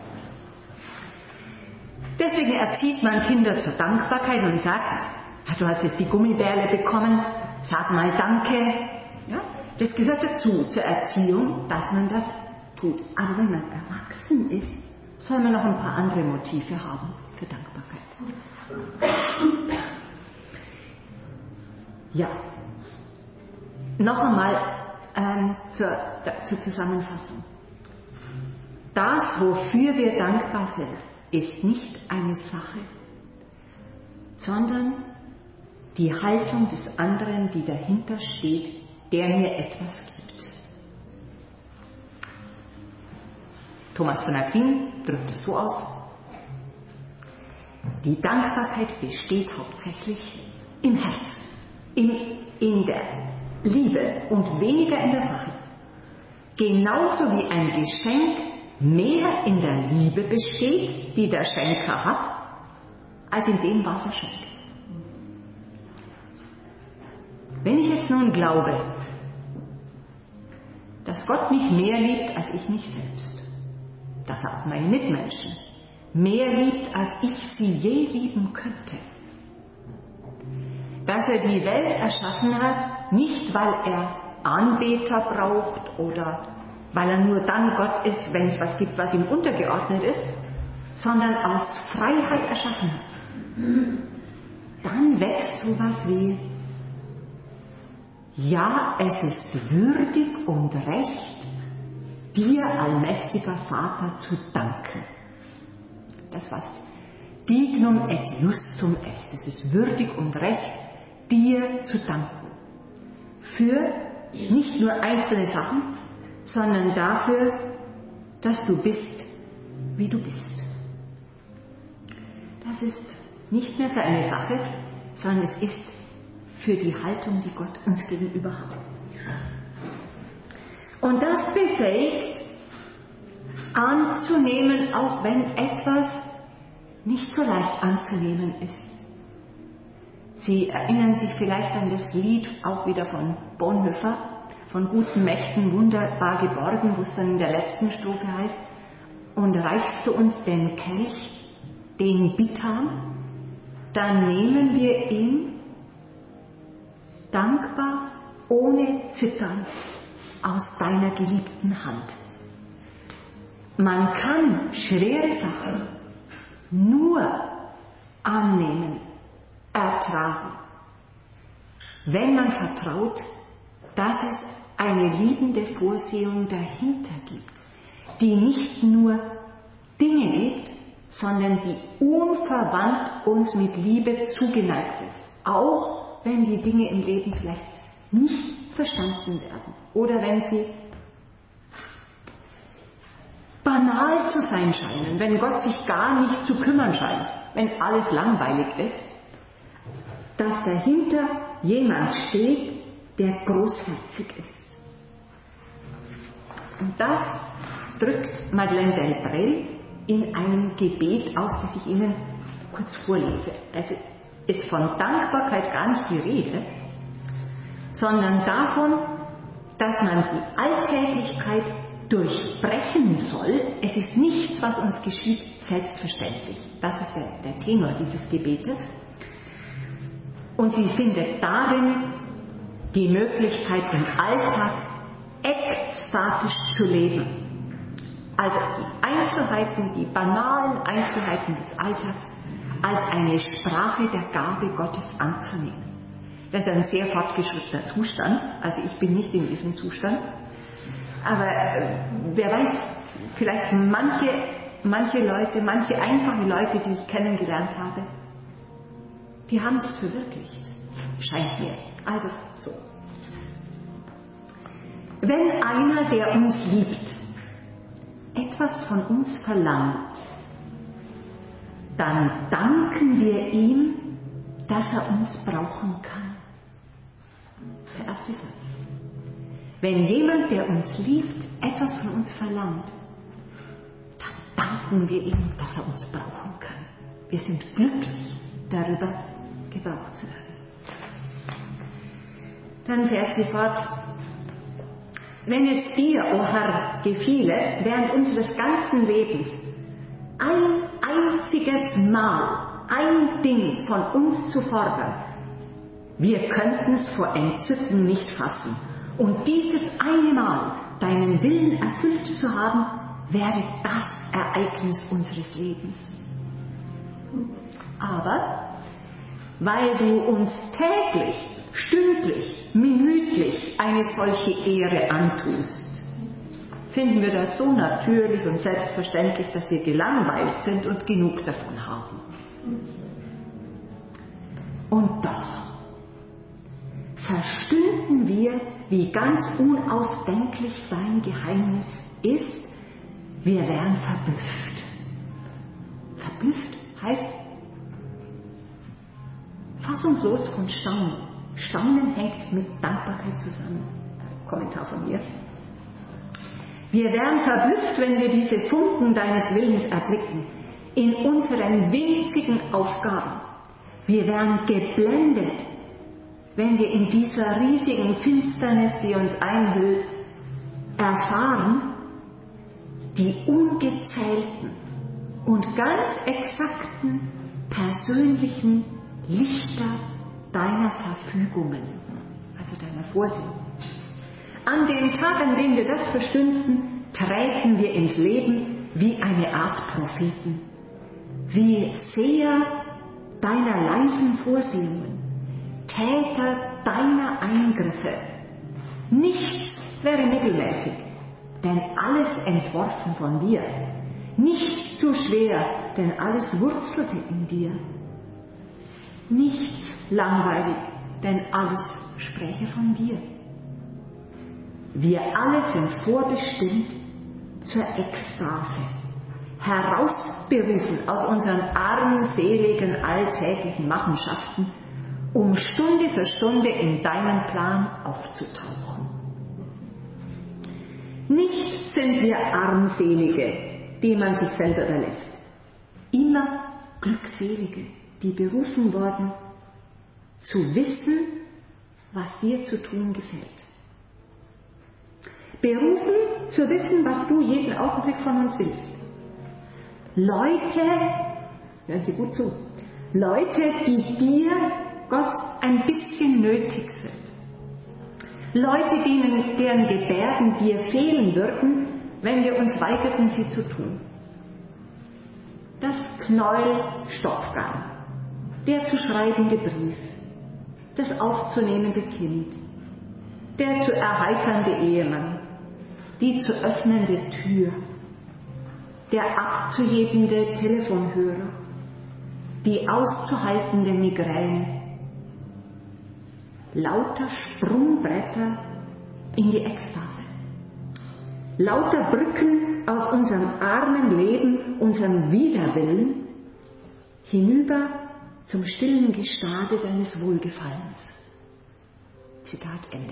Deswegen erzieht man Kinder zur Dankbarkeit und sagt, du hast jetzt die Gummibärle bekommen, sag mal Danke. Ja? Das gehört dazu, zur Erziehung, dass man das tut. Aber wenn man erwachsen ist, soll man noch ein paar andere Motive haben für Dankbarkeit. Ja, noch einmal ähm, zur, da, zur Zusammenfassung. Das, wofür wir dankbar sind, ist nicht eine Sache, sondern die Haltung des anderen, die dahinter steht, der mir etwas gibt. Thomas von Aquin drückt es so aus: Die Dankbarkeit besteht hauptsächlich im Herzen, in, in der Liebe und weniger in der Sache. Genauso wie ein Geschenk mehr in der Liebe besteht, die der Schenker hat, als in dem, was er schenkt. Wenn ich jetzt nun glaube, dass Gott mich mehr liebt als ich mich selbst, dass er auch meine Mitmenschen mehr liebt, als ich sie je lieben könnte, dass er die Welt erschaffen hat, nicht weil er Anbeter braucht oder weil er nur dann Gott ist, wenn es was gibt, was ihm untergeordnet ist, sondern aus Freiheit erschaffen hat, dann wächst sowas wie: Ja, es ist würdig und recht, dir, allmächtiger Vater, zu danken. Das heißt, dignum et justum est. Es ist würdig und recht, dir zu danken. Für nicht nur einzelne Sachen, sondern dafür, dass du bist, wie du bist. Das ist nicht mehr für eine Sache, sondern es ist für die Haltung, die Gott uns gegenüber hat. Und das befähigt, anzunehmen, auch wenn etwas nicht so leicht anzunehmen ist. Sie erinnern sich vielleicht an das Lied, auch wieder von Bonhoeffer, von guten Mächten wunderbar geborgen, wo es dann in der letzten Strophe heißt: Und reichst du uns den Kelch, den bittern, dann nehmen wir ihn dankbar, ohne Zittern, aus deiner geliebten Hand. Man kann schwere Sachen nur annehmen, ertragen, wenn man vertraut, dass es eine liebende Vorsehung dahinter gibt, die nicht nur Dinge gibt, sondern die unverwandt uns mit Liebe zugeneigt ist, auch wenn die Dinge im Leben vielleicht nicht verstanden werden oder wenn sie banal zu sein scheinen, wenn Gott sich gar nicht zu kümmern scheint, wenn alles langweilig ist, dass dahinter jemand steht, der großherzig ist. Und das drückt Madeleine Delbrel in einem Gebet aus, das ich Ihnen kurz vorlese. Also ist von Dankbarkeit gar nicht die Rede, sondern davon, dass man die Alltäglichkeit durchbrechen soll. Es ist nichts, was uns geschieht, selbstverständlich. Das ist der, der Tenor dieses Gebetes. Und sie findet darin die Möglichkeit, im Alltag ekstatisch zu leben. Also die Einzelheiten, die banalen Einzelheiten des Alltags als eine Sprache der Gabe Gottes anzunehmen. Das ist ein sehr fortgeschrittener Zustand, also ich bin nicht in diesem Zustand. Aber äh, wer weiß, vielleicht manche, manche Leute, manche einfache Leute, die ich kennengelernt habe, die haben es verwirklicht, scheint mir. Also so. Wenn einer, der uns liebt, etwas von uns verlangt, dann danken wir ihm, dass er uns brauchen kann. Der erste Satz. Wenn jemand, der uns liebt, etwas von uns verlangt, dann danken wir ihm, dass er uns brauchen kann. Wir sind glücklich darüber, gebraucht zu werden. Dann fährt sie fort. Wenn es dir, o Herr, gefiele, während unseres ganzen Lebens ein einziges Mal ein Ding von uns zu fordern, wir könnten es vor Entzücken nicht fassen. Und dieses eine Mal deinen Willen erfüllt zu haben, wäre das Ereignis unseres Lebens. Aber weil du uns täglich, stündlich, minütlich eine solche Ehre antust, finden wir das so natürlich und selbstverständlich, dass wir gelangweilt sind und genug davon haben. Und doch verstünden wir, wie ganz unausdenklich sein Geheimnis ist, wir wären verblüfft. Verblüfft heißt fassungslos von Staunen. Staunen hängt mit Dankbarkeit zusammen. Kommentar von mir. Wir wären verblüfft, wenn wir diese Funken deines Willens erblicken, in unseren winzigen Aufgaben. Wir wären geblendet, wenn wir in dieser riesigen Finsternis, die uns einhüllt, erfahren, die ungezählten und ganz exakten persönlichen Lichter deiner Verfügungen, also deiner Vorsehung. An dem Tag, an dem wir das verstünden, treten wir ins Leben wie eine Art Propheten, wie Seher deiner leisen Vorsehungen, Täter deiner Eingriffe. Nichts wäre mittelmäßig, denn alles entworfen von dir. Nichts zu schwer, denn alles wurzelte in dir. Nichts langweilig, denn alles spräche von dir. Wir alle sind vorbestimmt zur Ekstase, herausberufen aus unseren armseligen alltäglichen Machenschaften, um Stunde für Stunde in deinem Plan aufzutauchen. Nicht sind wir Armselige, die man sich selber überlässt. Immer Glückselige, die berufen wurden, zu wissen, was dir zu tun gefällt. Berufen zu wissen, was du jeden Augenblick von uns willst. Leute, hören Sie gut zu, Leute, die dir, Gott, ein bisschen nötig sind. Leute, denen, deren Gebärden dir fehlen würden, wenn wir uns weigerten, sie zu tun. Das Knäuel-Stopfgarn, der zu schreibende Brief, das aufzunehmende Kind, der zu erheiternde Ehemann, die zu öffnende Tür, der abzuhebende Telefonhörer, die auszuhaltende Migräne, lauter Sprungbretter in die Ekstase, lauter Brücken aus unserem armen Leben, unserem Widerwillen, hinüber zum stillen Gestade deines Wohlgefallens. Zitat Ende.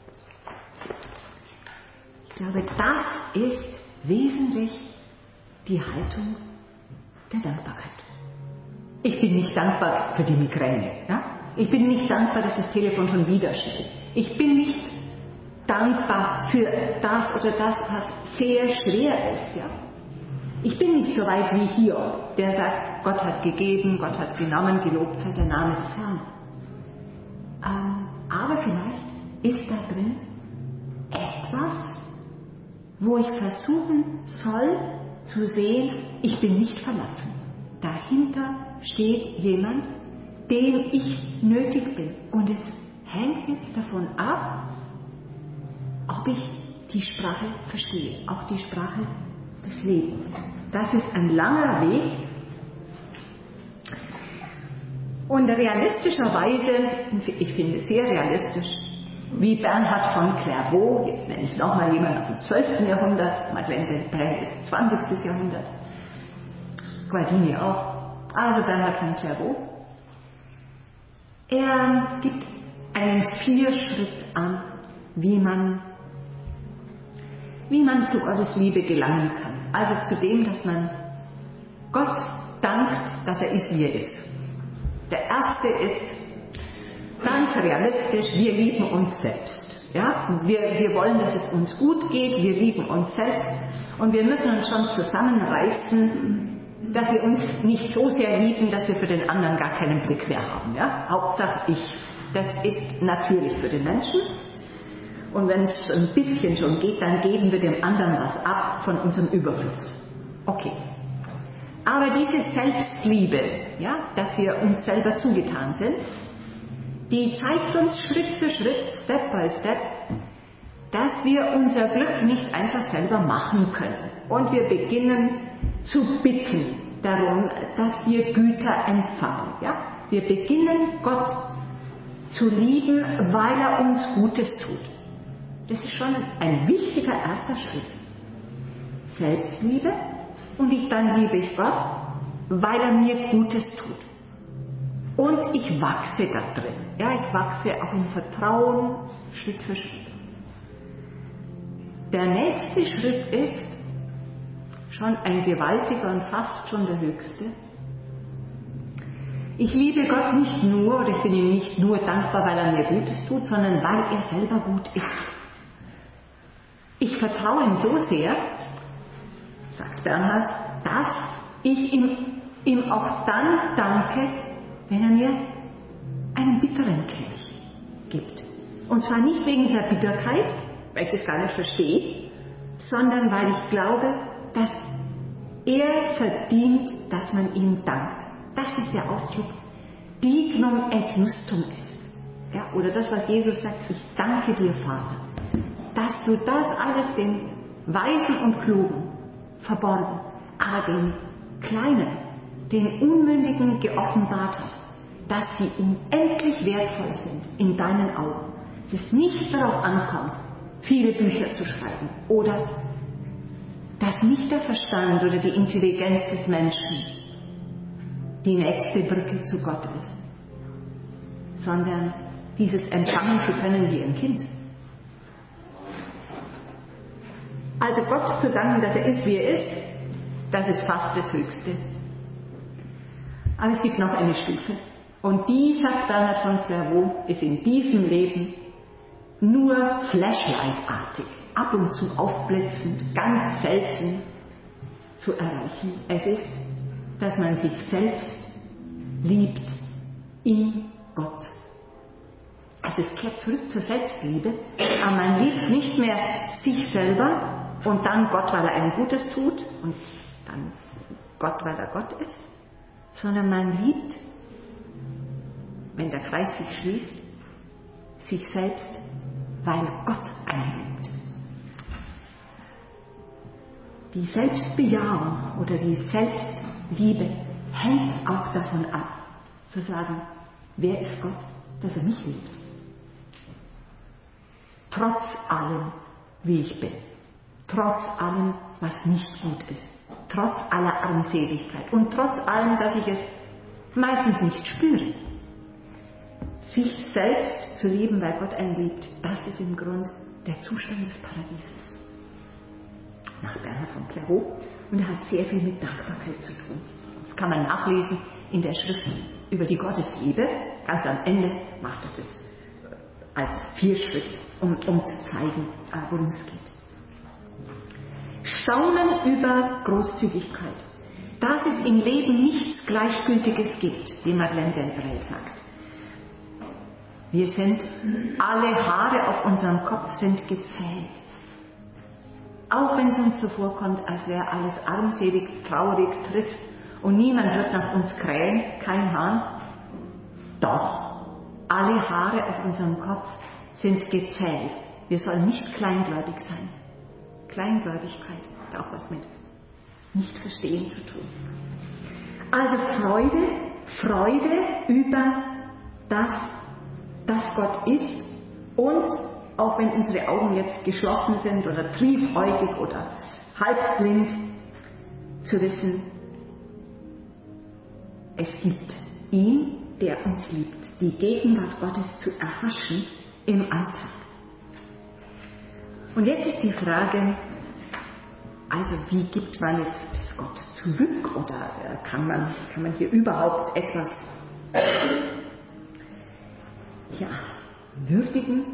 Ich glaube, das ist wesentlich die Haltung der Dankbarkeit. Ich bin nicht dankbar für die Migräne. Ja? Ich bin nicht dankbar, dass das Telefon schon wieder schnellt. Ich bin nicht dankbar für das oder das, was sehr schwer ist. Ja? Ich bin nicht so weit wie Hiob, der sagt, Gott hat gegeben, Gott hat genommen, gelobt sei der Name des Herrn. Ähm, aber vielleicht ist da drin etwas, wo ich versuchen soll zu sehen, ich bin nicht verlassen. Dahinter steht jemand, dem ich nötig bin. Und es hängt jetzt davon ab, ob ich die Sprache verstehe, auch die Sprache des Lebens. Das ist ein langer Weg. Und realistischerweise, ich finde sehr realistisch, wie Bernhard von Clairvaux, jetzt nenne ich nochmal jemanden aus dem zwölften Jahrhundert, Madeleine de Près ist zwanzigsten Jahrhundert, Guardini auch, also Bernhard von Clairvaux, er gibt einen Vierschritt an, wie man, wie man zu Gottes Liebe gelangen kann. Also zu dem, dass man Gott dankt, dass er ist, wie er ist. Der erste ist ganz realistisch, wir lieben uns selbst. Ja? Wir, wir wollen, dass es uns gut geht, wir lieben uns selbst und wir müssen uns schon zusammenreißen, dass wir uns nicht so sehr lieben, dass wir für den anderen gar keinen Blick mehr haben. Ja? Hauptsache ich. Das ist natürlich für den Menschen. Und wenn es ein bisschen schon geht, dann geben wir dem anderen was ab von unserem Überfluss. Okay. Aber diese Selbstliebe, ja, dass wir uns selber zugetan sind, die zeigt uns Schritt für Schritt, Step by Step, dass wir unser Glück nicht einfach selber machen können. Und wir beginnen zu bitten darum, dass wir Güter empfangen. Ja? Wir beginnen Gott zu lieben, weil er uns Gutes tut. Das ist schon ein wichtiger erster Schritt. Selbstliebe und ich, dann liebe ich Gott, weil er mir Gutes tut. Und ich wachse da drin. Ja, ich wachse auch im Vertrauen Schritt für Schritt. Der nächste Schritt ist schon ein gewaltiger und fast schon der höchste. Ich liebe Gott nicht nur, oder ich bin ihm nicht nur dankbar, weil er mir Gutes tut, sondern weil er selber gut ist. Ich vertraue ihm so sehr, sagt Bernhard, dass ich ihm, ihm auch dann danke, wenn er mir einen bitteren Kelch gibt. Und zwar nicht wegen dieser Bitterkeit, weil ich das gar nicht verstehe, sondern weil ich glaube, dass er verdient, dass man ihm dankt. Das ist der Ausdruck dignum et justum est. Ja, oder das, was Jesus sagt, ich danke dir, Vater, dass du das alles den Weisen und Klugen verborgen, aber den Kleinen, den Unmündigen geoffenbart hast, dass sie unendlich wertvoll sind in deinen Augen. Es ist nicht darauf ankommt, viele Bücher zu schreiben oder dass nicht der Verstand oder die Intelligenz des Menschen die nächste Brücke zu Gott ist, sondern dieses empfangen zu können wie ein Kind. Also Gott zu danken, dass er ist, wie er ist, das ist fast das Höchste. Aber es gibt noch eine Stufe. Und die, sagt Bernhard von Clairvaux, ist in diesem Leben nur flashlightartig, ab und zu aufblitzend, ganz selten zu erreichen. Es ist, dass man sich selbst liebt in Gott. Also es kehrt zurück zur Selbstliebe, aber man liebt nicht mehr sich selber und dann Gott, weil er einem Gutes tut und dann Gott, weil er Gott ist, sondern man liebt, wenn der Kreis sich schließt, sich selbst, weil Gott einen liebt. Die Selbstbejahung oder die Selbstliebe hängt auch davon ab, zu sagen, wer ist Gott, dass er mich liebt. Trotz allem, wie ich bin. Trotz allem, was nicht gut ist. Trotz aller Armseligkeit. Und trotz allem, dass ich es meistens nicht spüre. Sich selbst zu lieben, weil Gott einen liebt, das ist im Grund der Zustand des Paradieses. Nach Bernhard von Clairvaux. Und er hat sehr viel mit Dankbarkeit zu tun. Das kann man nachlesen in der Schrift über die Gottesliebe. Ganz am Ende macht er das als vier Schritte, um, um zu zeigen, worum es geht. Staunen über Großzügigkeit. Dass es im Leben nichts Gleichgültiges gibt, wie Madeleine d'Elbret sagt. Wir sind, alle Haare auf unserem Kopf sind gezählt. Auch wenn es uns so vorkommt, als wäre alles armselig, traurig, trist und niemand wird nach uns krähen, kein Hahn. Doch, alle Haare auf unserem Kopf sind gezählt. Wir sollen nicht kleingläubig sein. Kleingläubigkeit hat auch was mit Nicht-Verstehen zu tun. Also Freude, Freude über das, dass Gott ist und auch wenn unsere Augen jetzt geschlossen sind oder triefäugig oder halbblind, zu wissen, es gibt ihn, der uns liebt, die Gegenwart Gottes zu erhaschen im Alltag. Und jetzt ist die Frage, also wie gibt man jetzt Gott zurück oder kann man, kann man hier überhaupt etwas ja, würdigen?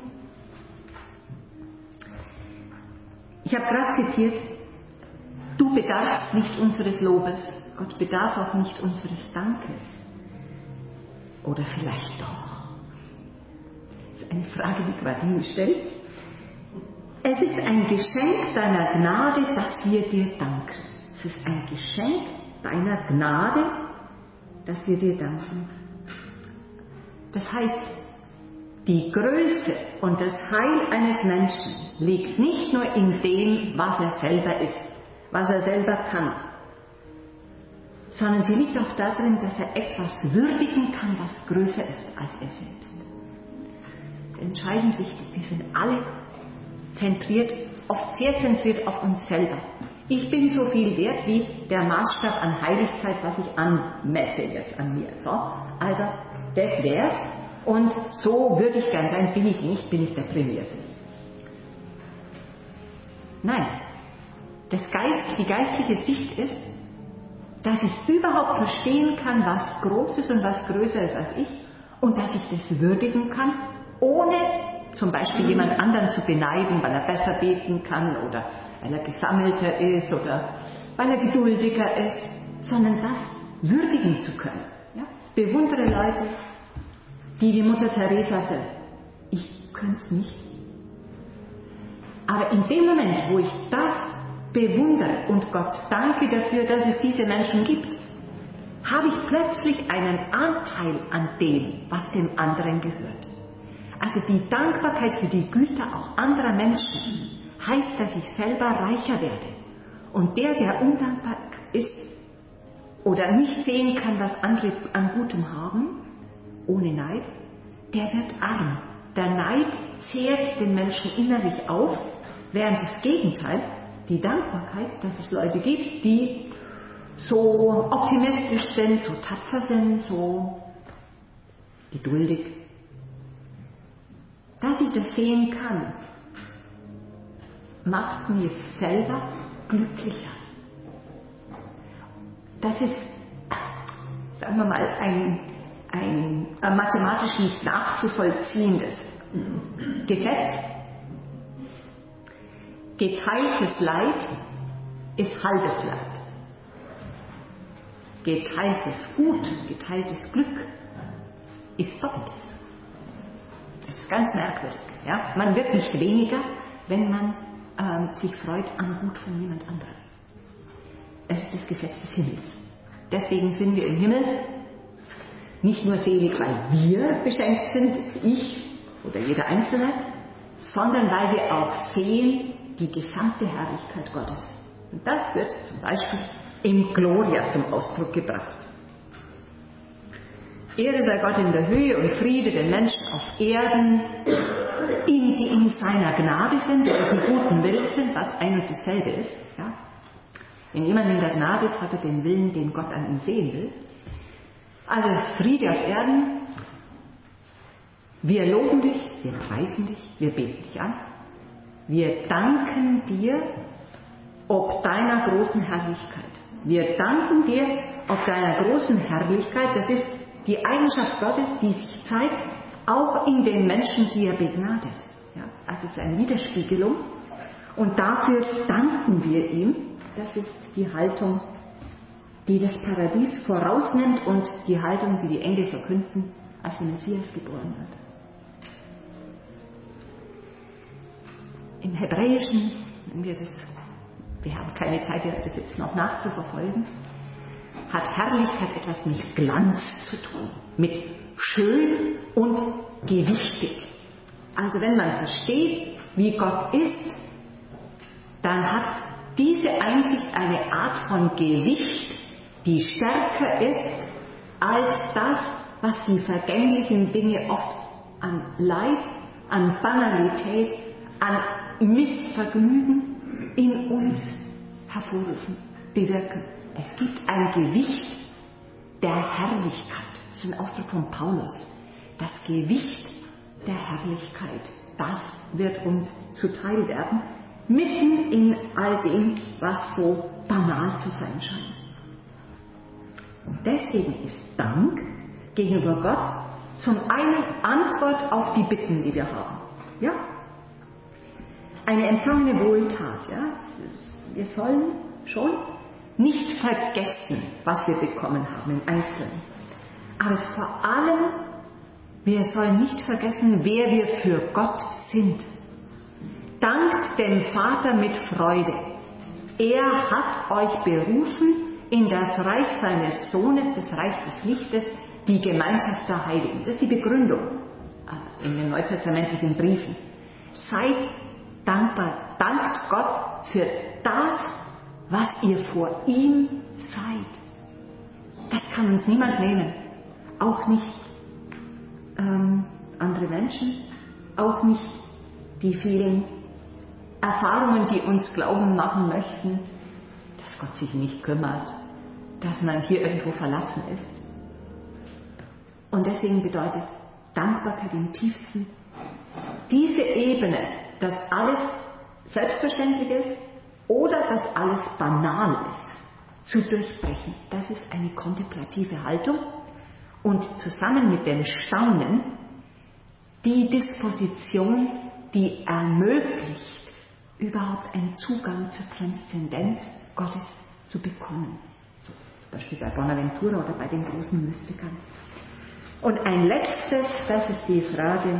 Ich habe gerade zitiert, du bedarfst nicht unseres Lobes, Gott bedarf auch nicht unseres Dankes. Oder vielleicht doch? Das ist eine Frage, die Quadin stellt. Es ist ein Geschenk deiner Gnade, dass wir dir danken. Es ist ein Geschenk deiner Gnade, dass wir dir danken. Das heißt, die Größe und das Heil eines Menschen liegt nicht nur in dem, was er selber ist, was er selber kann, sondern sie liegt auch darin, dass er etwas würdigen kann, was größer ist als er selbst. Das ist entscheidend wichtig. Wir sind alle zentriert, oft sehr zentriert auf uns selber. Ich bin so viel wert wie der Maßstab an Heiligkeit, was ich anmesse jetzt an mir. So, also das wär's. Und so würde ich gern sein, bin ich nicht, bin ich deprimiert. Nein, das Geist, die geistliche Sicht ist, dass ich überhaupt verstehen kann, was groß ist und was größer ist als ich und dass ich das würdigen kann, ohne zum Beispiel jemand anderen zu beneiden, weil er besser beten kann oder weil er gesammelter ist oder weil er geduldiger ist, sondern das würdigen zu können. Ja? Bewundere Leute, die wie Mutter Teresa sind. Ich könnte es nicht. Aber in dem Moment, wo ich das bewundere und Gott danke dafür, dass es diese Menschen gibt, habe ich plötzlich einen Anteil an dem, was dem anderen gehört. Also die Dankbarkeit für die Güter auch anderer Menschen heißt, dass ich selber reicher werde. Und der, der undankbar ist oder nicht sehen kann, was andere an Gutem haben, ohne Neid, der wird arm. Der Neid zehrt den Menschen innerlich auf, während das Gegenteil, die Dankbarkeit, dass es Leute gibt, die so optimistisch sind, so tapfer sind, so geduldig, dass ich das sehen kann, macht mich selber glücklicher. Das ist, sagen wir mal, ein, ein, ein mathematisch nicht nachzuvollziehendes Gesetz. Geteiltes Leid ist halbes Leid. Geteiltes Gut, geteiltes Glück ist doppeltes. Das ist ganz merkwürdig. Ja? Man wird nicht weniger, wenn man ähm, sich freut am Gut von jemand anderem. Es ist das Gesetz des Himmels. Deswegen sind wir im Himmel nicht nur selig, weil wir beschenkt sind, ich oder jeder Einzelne, sondern weil wir auch sehen die gesamte Herrlichkeit Gottes. Und das wird zum Beispiel im Gloria zum Ausdruck gebracht. Ehre sei Gott in der Höhe und Friede den Menschen auf Erden, in, die in seiner Gnade sind, die im guten Willen sind, was ein und dasselbe ist. Ja? Wenn jemand in der Gnade ist, hat er den Willen, den Gott an ihm sehen will. Also Friede auf Erden, wir loben dich, wir preisen dich, wir beten dich an. Wir danken dir ob deiner großen Herrlichkeit. Wir danken dir ob deiner großen Herrlichkeit. Das ist die Eigenschaft Gottes, die sich zeigt auch in den Menschen, die er begnadet. Ja, also es ist eine Widerspiegelung. Und dafür danken wir ihm. Das ist die Haltung, die das Paradies vorausnimmt und die Haltung, die die Engel verkünden, als der Messias geboren wird. Im Hebräischen, wenn wir das, wir haben keine Zeit, das jetzt noch nachzuverfolgen, hat Herrlichkeit etwas mit Glanz zu tun, mit schön und gewichtig. Also wenn man versteht, wie Gott ist, dann hat diese Einsicht eine Art von Gewicht, die stärker ist als das, was die vergänglichen Dinge oft an Leid, an Banalität, an Missvergnügen in uns hervorrufen, bewirken. Es gibt ein Gewicht der Herrlichkeit. Das ist ein Ausdruck von Paulus. Das Gewicht der Herrlichkeit, das wird uns zuteil werden, mitten in all dem, was so banal zu sein scheint. Und deswegen ist Dank gegenüber Gott zum einen Antwort auf die Bitten, die wir haben. Ja? Eine empfangene Wohltat. Ja? Wir sollen schon nicht vergessen, was wir bekommen haben im Einzelnen. Aber es vor allem, wir sollen nicht vergessen, wer wir für Gott sind. Dankt dem Vater mit Freude. Er hat euch berufen in das Reich seines Sohnes, das Reich des Lichtes, die Gemeinschaft der Heiligen. Das ist die Begründung in den neutestamentlichen Briefen. Seid dankbar, dankt Gott für das, was ihr vor ihm seid. Das kann uns niemand nehmen. Auch nicht ähm, andere Menschen, auch nicht die vielen Erfahrungen, die uns glauben machen möchten, dass Gott sich nicht kümmert, dass man hier irgendwo verlassen ist. Und deswegen bedeutet Dankbarkeit im tiefsten diese Ebene, dass alles selbstverständlich ist oder dass alles banal ist, zu durchbrechen. Das ist eine kontemplative Haltung und zusammen mit dem Staunen die Disposition, die ermöglicht, überhaupt einen Zugang zur Transzendenz Gottes zu bekommen. So, zum Beispiel bei Bonaventura oder bei den großen Mystikern. Und ein letztes, das ist die Frage,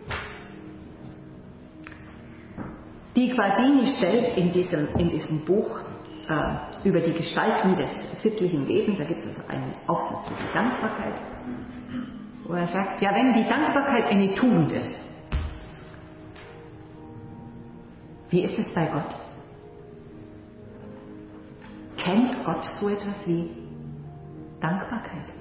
die Guardini stellt in diesem, in diesem Buch äh, über die Gestaltung des sittlichen Lebens. Da gibt es also einen Aufsatz über die Dankbarkeit, wo er sagt, ja, wenn die Dankbarkeit eine Tugend ist, wie ist es bei Gott? Kennt Gott so etwas wie Dankbarkeit?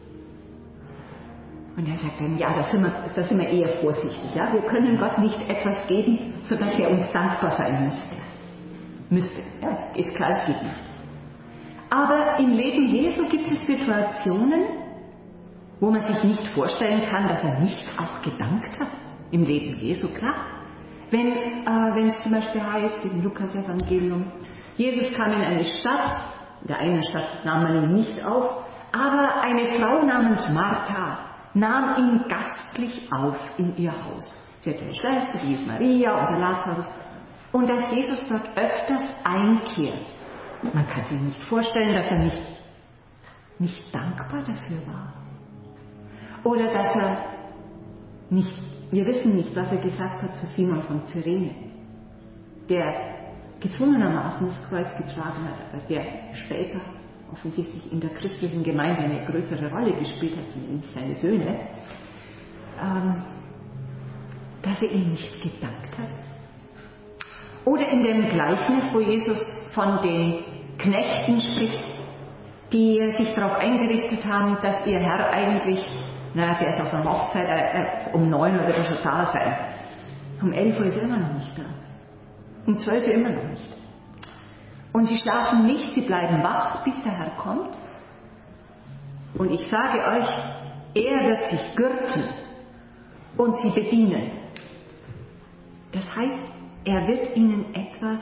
Und er sagt dann, ja, da sind wir, da sind wir eher vorsichtig. Ja? Wir können Gott nicht etwas geben, sodass er uns dankbar sein müsste. müsste. Ja, es ist klar, es geht nicht. Aber im Leben Jesu gibt es Situationen, wo man sich nicht vorstellen kann, dass er nicht auch gedankt hat. Im Leben Jesu, klar. Wenn äh, wenn es zum Beispiel heißt, im Lukas-Evangelium, Jesus kam in eine Stadt, in der einen Stadt nahm man ihn nicht auf, aber eine Frau namens Martha nahm ihn gastlich auf in ihr Haus. Sie hat eine Schwester, die ist Maria und der Lazarus. Und dass Jesus dort öfters einkehrt. Man kann sich nicht vorstellen, dass er nicht, nicht dankbar dafür war. Oder dass er nicht, wir wissen nicht, was er gesagt hat zu Simon von Cyrene, der gezwungenermaßen das Kreuz getragen hat, aber der später offensichtlich in der christlichen Gemeinde eine größere Rolle gespielt hat, zumindest seine Söhne, ähm, dass er ihm nicht gedankt hat. Oder in dem Gleichnis, wo Jesus von den Knechten spricht, die sich darauf eingerichtet haben, dass ihr Herr eigentlich, na, der ist auf einer Hochzeit, äh, um neun Uhr wird er schon da sein. Um elf Uhr ist er immer noch nicht da. Um zwölf Uhr immer noch nicht. Und sie schlafen nicht, sie bleiben wach, bis der Herr kommt. Und ich sage euch, er wird sich gürten und sie bedienen. Das heißt, er wird ihnen etwas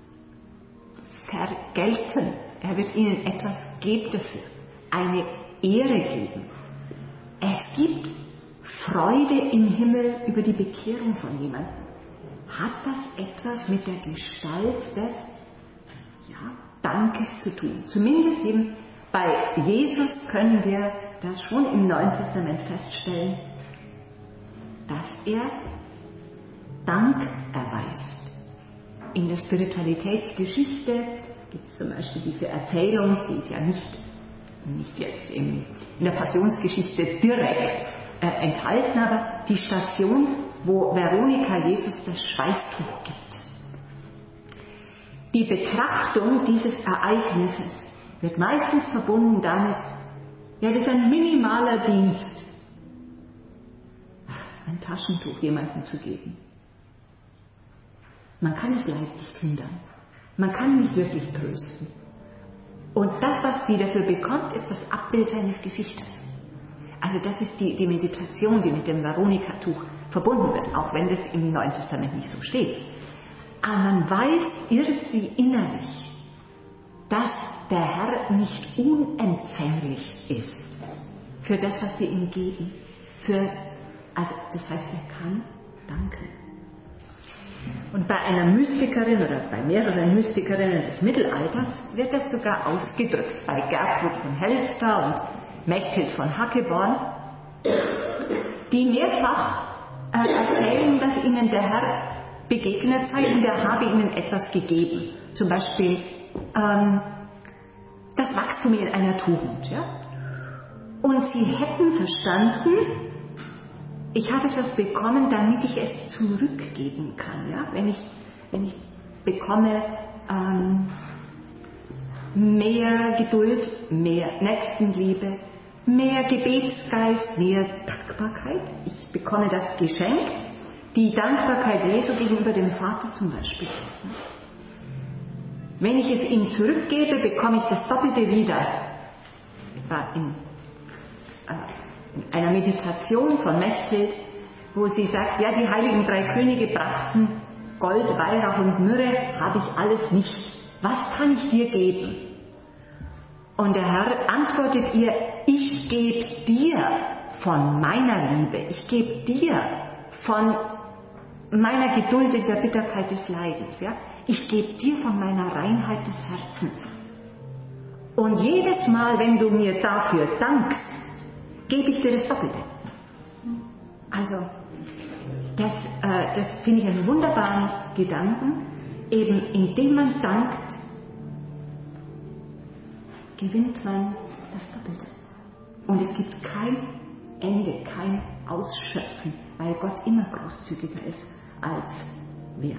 vergelten. Er wird ihnen etwas geben dafür. Eine Ehre geben. Es gibt Freude im Himmel über die Bekehrung von jemandem. Hat das etwas mit der Gestalt des ja, Dankes zu tun? Zumindest eben bei Jesus können wir das schon im Neuen Testament feststellen, dass er Dank erweist. In der Spiritualitätsgeschichte gibt es zum Beispiel diese Erzählung, die ist ja nicht, nicht jetzt in, in der Passionsgeschichte direkt äh, enthalten, aber die Station, wo Veronika Jesus das Schweißtuch gibt. Die Betrachtung dieses Ereignisses wird meistens verbunden damit, ja, das ist ein minimaler Dienst, ein Taschentuch jemandem zu geben. Man kann das Leid nicht hindern. Man kann ihn nicht wirklich trösten. Und das, was sie dafür bekommt, ist das Abbild seines Gesichtes. Also das ist die, die Meditation, die mit dem Veronika-Tuch verbunden wird, auch wenn das im Neuen Testament nicht so steht. Aber man weiß irgendwie innerlich, dass der Herr nicht unempfänglich ist für das, was wir ihm geben. Für, also das heißt, er kann danken. Und bei einer Mystikerin oder bei mehreren Mystikerinnen des Mittelalters wird das sogar ausgedrückt. Bei Gertrud von Helster und Mechthild von Hackeborn, die mehrfach äh, erzählen, dass ihnen der Herr begegnet sei und er habe ihnen etwas gegeben. Zum Beispiel ähm, das Wachstum in einer Tugend. Ja? Und sie hätten verstanden, ich habe etwas bekommen, damit ich es zurückgeben kann. Ja? Wenn ich, wenn ich bekomme ähm, mehr Geduld, mehr Nächstenliebe, mehr Gebetsgeist, mehr Dankbarkeit. Ich bekomme das geschenkt, die Dankbarkeit Jesu gegenüber dem Vater zum Beispiel. Wenn ich es ihm zurückgebe, bekomme ich das Doppelte wieder. Etwa in, äh, in einer Meditation von Mechthild, wo sie sagt, ja, die heiligen drei Könige brachten Gold, Weihrauch und Myrrhe, habe ich alles nicht. Was kann ich dir geben? Und der Herr antwortet ihr, ich gebe dir von meiner Liebe, ich gebe dir von meiner Geduld in der Bitterkeit des Leidens. Ja? Ich gebe dir von meiner Reinheit des Herzens. Und jedes Mal, wenn du mir dafür dankst, gebe ich dir das Doppelte. Also, das, äh, das finde ich einen wunderbaren Gedanken. Eben indem man dankt, gewinnt man das Doppelte. Und es gibt kein Ende, kein Ausschöpfen, weil Gott immer großzügiger ist als wir.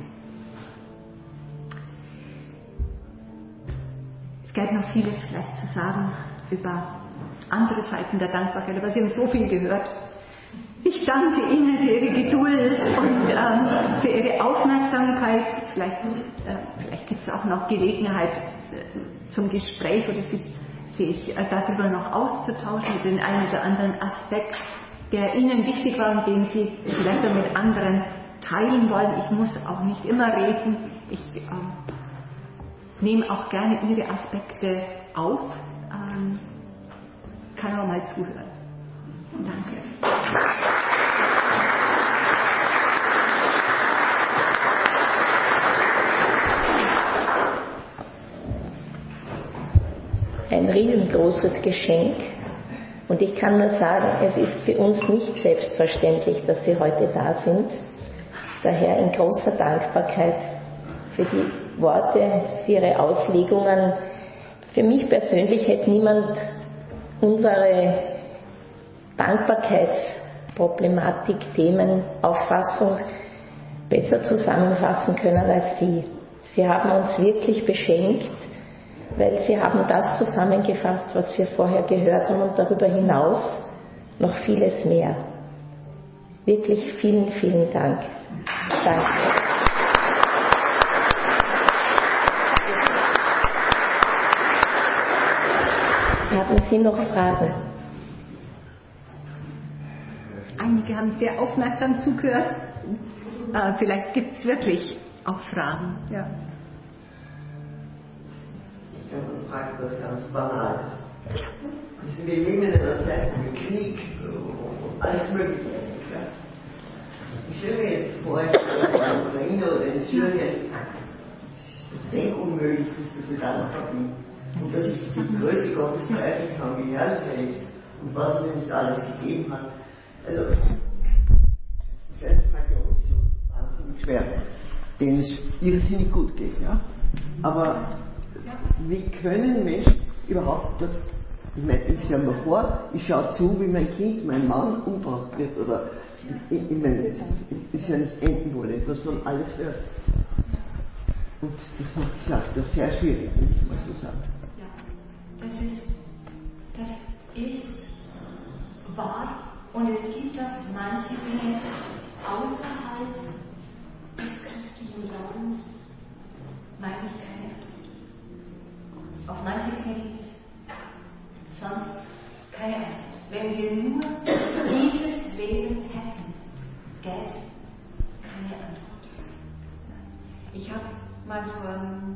Es gäbe noch vieles vielleicht zu sagen über andere Seiten der Dankbarkeit, aber Sie haben so viel gehört. Ich danke Ihnen für Ihre Geduld und ähm, für Ihre Aufmerksamkeit. Vielleicht, äh, vielleicht gibt es auch noch Gelegenheit äh, zum Gespräch oder sich, sich äh, darüber noch auszutauschen, den einen oder anderen Aspekt, der Ihnen wichtig war und den Sie vielleicht auch mit anderen teilen wollen. Ich muss auch nicht immer reden. Ich äh, nehme auch gerne Ihre Aspekte auf. Ähm, kann auch mal zuhören. Danke. Ein riesengroßes Geschenk. Und ich kann nur sagen, es ist für uns nicht selbstverständlich, dass Sie heute da sind. Daher in großer Dankbarkeit für die Worte, für Ihre Auslegungen. Für mich persönlich hätte niemand unsere Dankbarkeitsproblematik, Themen, Auffassung besser zusammenfassen können als Sie. Sie haben uns wirklich beschenkt, weil Sie haben das zusammengefasst, was wir vorher gehört haben und darüber hinaus noch vieles mehr. Wirklich vielen, vielen Dank. Danke. Haben Sie noch Fragen? Einige haben sehr aufmerksam zugehört. Äh, vielleicht gibt es wirklich auch Fragen. Ja. Ich habe eine Frage, das ganz banal ist. Wir leben in einer Zeit mit Krieg und alles Mögliche. Ja. Ich stelle mir jetzt vor, in der Ukraine oder in Syrien, das ist unmöglich, dass das miteinander verbinden. Und dass ich die Größe Gottes preisen kann, wie herrlich er ist und was er mir nicht alles gegeben hat. Also, ich weiß, es mag ja uns so wahnsinnig schwer, denen es irrsinnig gut geht, ja. Aber wie können Menschen überhaupt das, ich meine, ich stelle mir vor, ich schaue zu, wie mein Kind, mein Mann umgebracht wird, oder ich, ich meine, es ist ja nicht enden wollen, was man alles hört. Und das macht es ja das sehr schwierig, würde ich mal so sagen. Ja, das ist, das ist wahr, und es gibt auch manche Dinge außerhalb des christlichen Glaubens, meine ich keine Antwort. Auf manche Dinge gibt es sonst keine Antwort. Wenn wir nur dieses Leben hätten, gäbe es keine Antwort. Ich habe mal vor,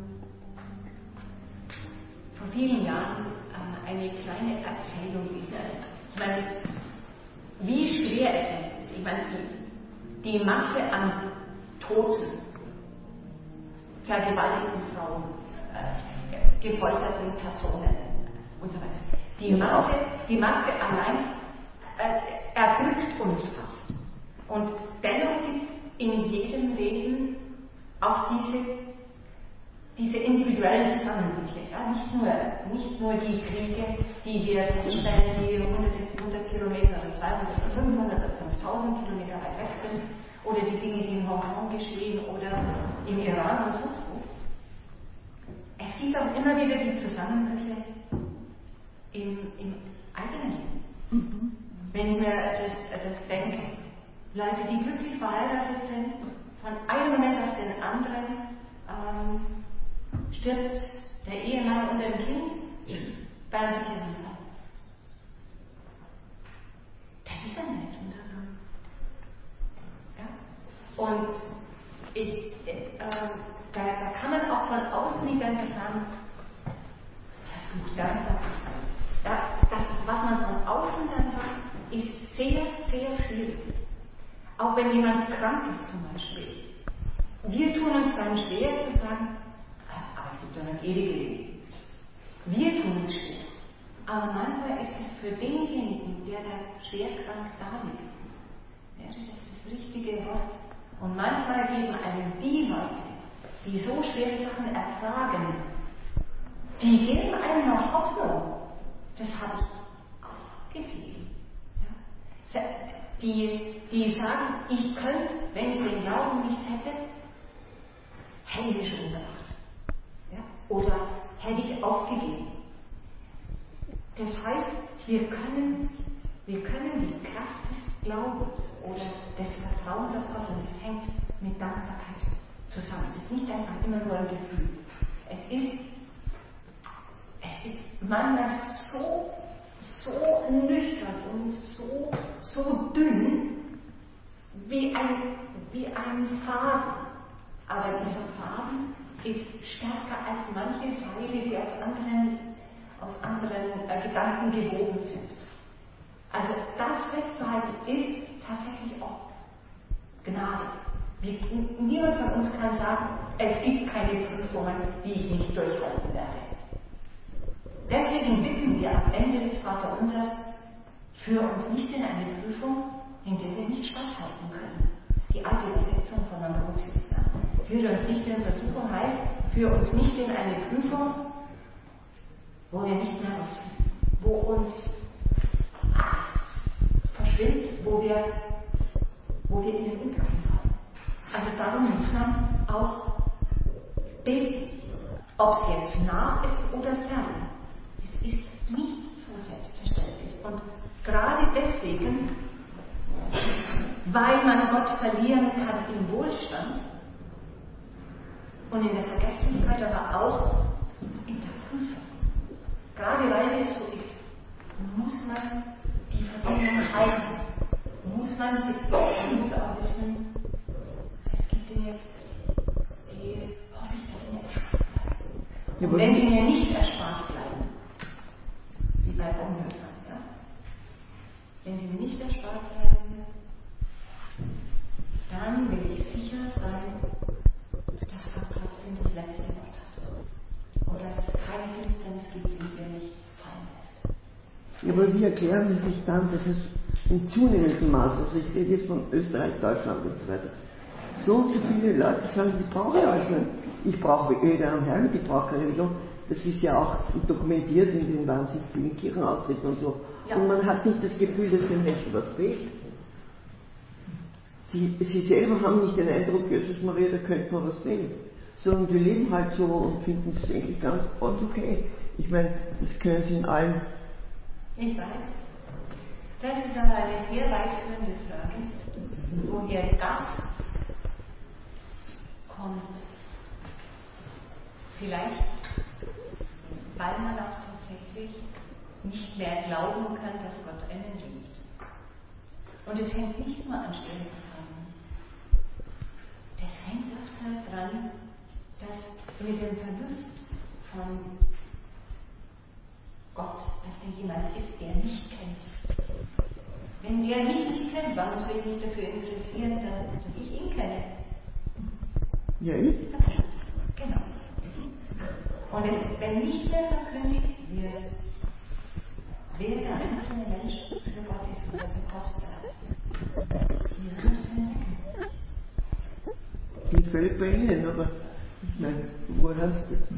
vor vielen Jahren äh, eine kleine Erzählung gelesen. Ich meine, wie schwer etwas ist. Ich meine, die, die Masse an Toten, vergewaltigten Frauen, äh, gefolterten Personen und so weiter. Die Masse, die Masse allein äh, erdrückt uns fast. Und dennoch gibt es in jedem Leben auch diese, diese individuellen Zusammenbrüche. Ja? Nicht, nur, nicht nur die Kriege, die wir feststellen, die hundert, hundert Kilometer oder zweihundert oder fünfhundert oder fünftausend Kilometer weit weg sind, oder die Dinge, die in Hongkong geschehen oder im Iran und sonst wo. Es gibt auch immer wieder die Zusammenbrüche im, im eigenen Leben. Mhm. Wenn ich mir das, das denke, Leute, die glücklich verheiratet sind, von einem Moment auf den anderen ähm, stirbt der Ehemann und ein Kind beim Kinderfall. Das ist ein Weltuntergang. Ja? Und ich, äh, da, da kann man auch von außen nicht einfach sagen, versucht dankbar zu sein. Ja, das, was man von außen dann sagt, ist sehr, sehr schwierig. Auch wenn jemand krank ist zum Beispiel. Wir tun uns dann schwer zu sagen, aber es gibt doch das ewige Leben. Wir tun uns schwer. Aber manchmal ist es für denjenigen, der da schwer krank da liegt, wäre das das richtige Wort. Und manchmal geben einem die Leute, die so schwere Sachen ertragen, die geben einem noch Hoffnung. Das habe ich auch gesehen. Ja? Die, die sagen, ich könnte, wenn ich den Glauben nicht hätte, hätte ich mich schon umgebracht. Ja? Oder hätte ich aufgegeben. Das heißt, wir können, wir können die Kraft des Glaubens oder des Vertrauens auf Gott, und das hängt mit Dankbarkeit zusammen. Es ist nicht einfach immer nur ein Gefühl. Es ist, es ist manchmal so, so nüchtern und so, so dünn wie ein, wie ein Faden. Aber dieser Faden ist stärker als manche Seile, die aus anderen, aus anderen äh, Gedanken gewoben sind. Also das festzuhalten ist tatsächlich auch Gnade. Wir, niemand von uns kann sagen, es gibt keine Prüfungen, die ich nicht durchhalten werde. Deswegen bitten wir am Ende des Vaterunsers, führe uns nicht in eine Prüfung, in der wir nicht standhalten können. Das ist die alte Übersetzung von Ambrosius. Ja? Führe uns nicht in Versuchung heißt, führe uns nicht in eine Prüfung, wo wir nicht mehr rausfinden, wo uns alles verschwindet, wo wir, wo wir in den Untergang fallen. Also darum muss man auch beten, ob es jetzt nah ist oder fern. Es ist nicht so selbstverständlich. Und gerade deswegen, weil man Gott verlieren kann im Wohlstand und in der Vergesslichkeit, aber auch in der Prüfung. Gerade weil es so ist, muss man die Verbindung halten. Muss man, man muss auch wissen, es gibt Dinge, die hoffe ich, dass mir erspart bleiben. Und wenn sie mir nicht erspart bleiben, wie bei Bonhoeffer, Ja, aber wie erklären Sie sich dann, dass es in zunehmendem Maß, also ich rede jetzt von Österreich, Deutschland und so weiter, so und so viele Leute sagen, die brauche ich alles nicht. Ich brauche Öde am Herrn, ich brauche keine Religion. Das ist ja auch dokumentiert in den wahnsinnig vielen Kirchenaustritten und so. Ja. Und man hat nicht das Gefühl, dass den Menschen was fehlt. Sie, sie selber haben nicht den Eindruck, Jesus Maria, da könnte man was fehlen. Sondern die leben halt so und finden es eigentlich ganz okay. Ich meine, das können sie in allen. Ich weiß. Das ist aber eine sehr weitführende Frage, woher das kommt. Vielleicht, weil man auch tatsächlich nicht mehr glauben kann, dass Gott einen liebt. Und es hängt nicht nur an Stellen zusammen. Das hängt auch daran, dass mit dem Verlust von Gott, dass er jemand ist, der nicht kennt. Wenn der mich nicht kennt, warum soll ich mich dafür interessieren, dass ich ihn kenne? Ja, ich? Genau. Und es, wenn nicht mehr verkündigt wird, wer der einzelne Mensch für Gott ist und wie kostbar ist, wie wird das entdecken? Ich bin völlig bei Ihnen, aber ich meine, woher hast du das?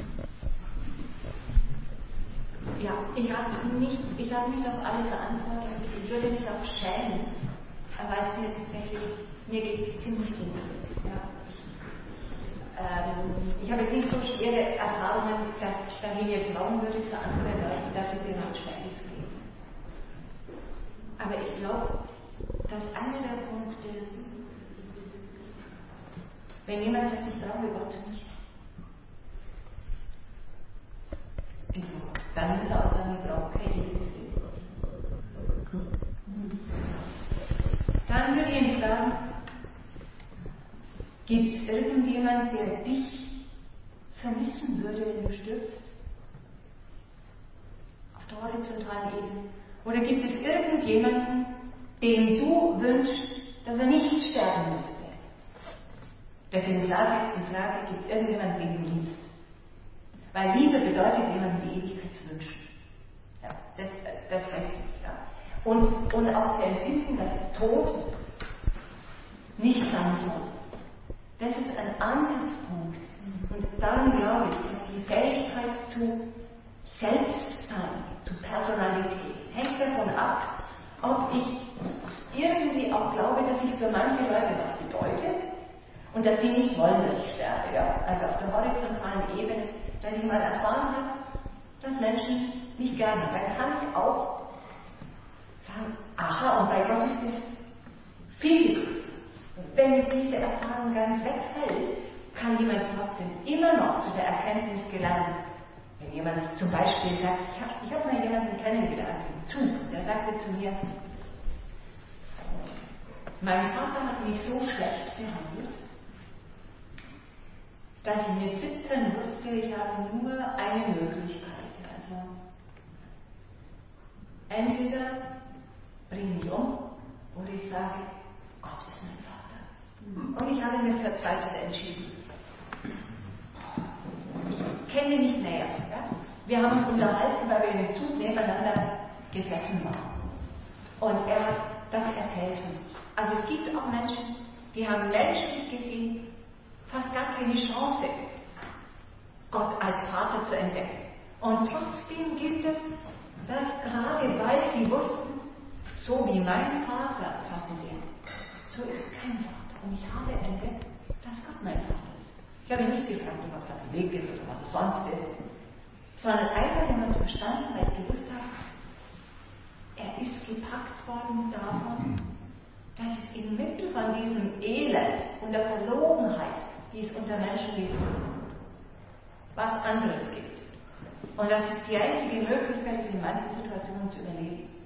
Ja, ich habe nicht, ich habe nicht auf alle Verantwortung. Ich würde mich auch schämen, weil es mir tatsächlich, mir geht es ziemlich gut. Ja. Ähm, ich habe jetzt nicht so schwere Erfahrungen, dass ich dahin jetzt trauen würde, für andere Leute, dass sie den Schweigen zu geben. Aber ich glaube, dass einer der Punkte, wenn jemand sagt, ich brauche Gott nicht, dann muss er auch sagen, ich brauche kein ewiges Leben. Dann würde ich ihn fragen, gibt es irgendjemand, der dich vermissen würde, wenn du stirbst? Auf der horizontalen Ebene. Oder gibt es irgendjemanden, dem du wünschst, dass er nicht sterben müsste? Deswegen Klartext die Frage, gibt es irgendjemanden, den du liebst? Weil Liebe bedeutet jemanden die Ewigkeit zu wünschen. Ja, das, das heißt es, ja. Und, und auch zu empfinden, dass Tod nicht sein soll. Das ist ein Ansatzpunkt. Und darum glaube ich, dass die Fähigkeit zu Selbstsein, zu Personalität, hängt davon ab, ob ich irgendwie auch glaube, dass ich für manche Leute was bedeute und dass die nicht wollen, dass ich sterbe. Ja? Also auf der horizontalen Ebene, dass ich mal erfahren habe, dass Menschen mich gerne haben. Dann kann ich auch sagen, aha, und bei Gott ist es viel, viel größer. Wenn diese Erfahrung ganz wegfällt, kann jemand trotzdem immer noch zu der Erkenntnis gelangen. Wenn jemand zum Beispiel sagt, ich habe ich hab mal jemanden kennengelernt im Zug, der sagte zu mir, mein Vater hat mich so schlecht behandelt, dass ich mit siebzehn wusste, ich habe nur eine Möglichkeit. Also entweder bringe mich um oder ich sage, Gott ist mein Vater. Und ich habe mich für Zweites entschieden. Ich kenne ihn nicht näher. Ja? Wir haben uns unterhalten, weil wir im Zug nebeneinander gesessen waren. Und er hat das erzählt von sich. Also es gibt auch Menschen, die haben menschlich gesehen fast gar keine Chance, Gott als Vater zu entdecken. Und trotzdem gibt es das, gerade weil sie wussten, so wie mein Vater, sagten wir, so ist kein Vater. Und ich habe entdeckt, dass Gott mein Vater ist. Ich habe nicht gefragt, ob er auf dem Weg ist oder was sonst ist, sondern einfach nur es verstanden, weil ich gewusst habe, er ist gepackt worden davon, dass es inmitten von diesem Elend und der Verlogenheit, die es unter Menschen gibt, was anderes gibt. Und das ist die einzige Möglichkeit, in manchen Situationen zu überleben.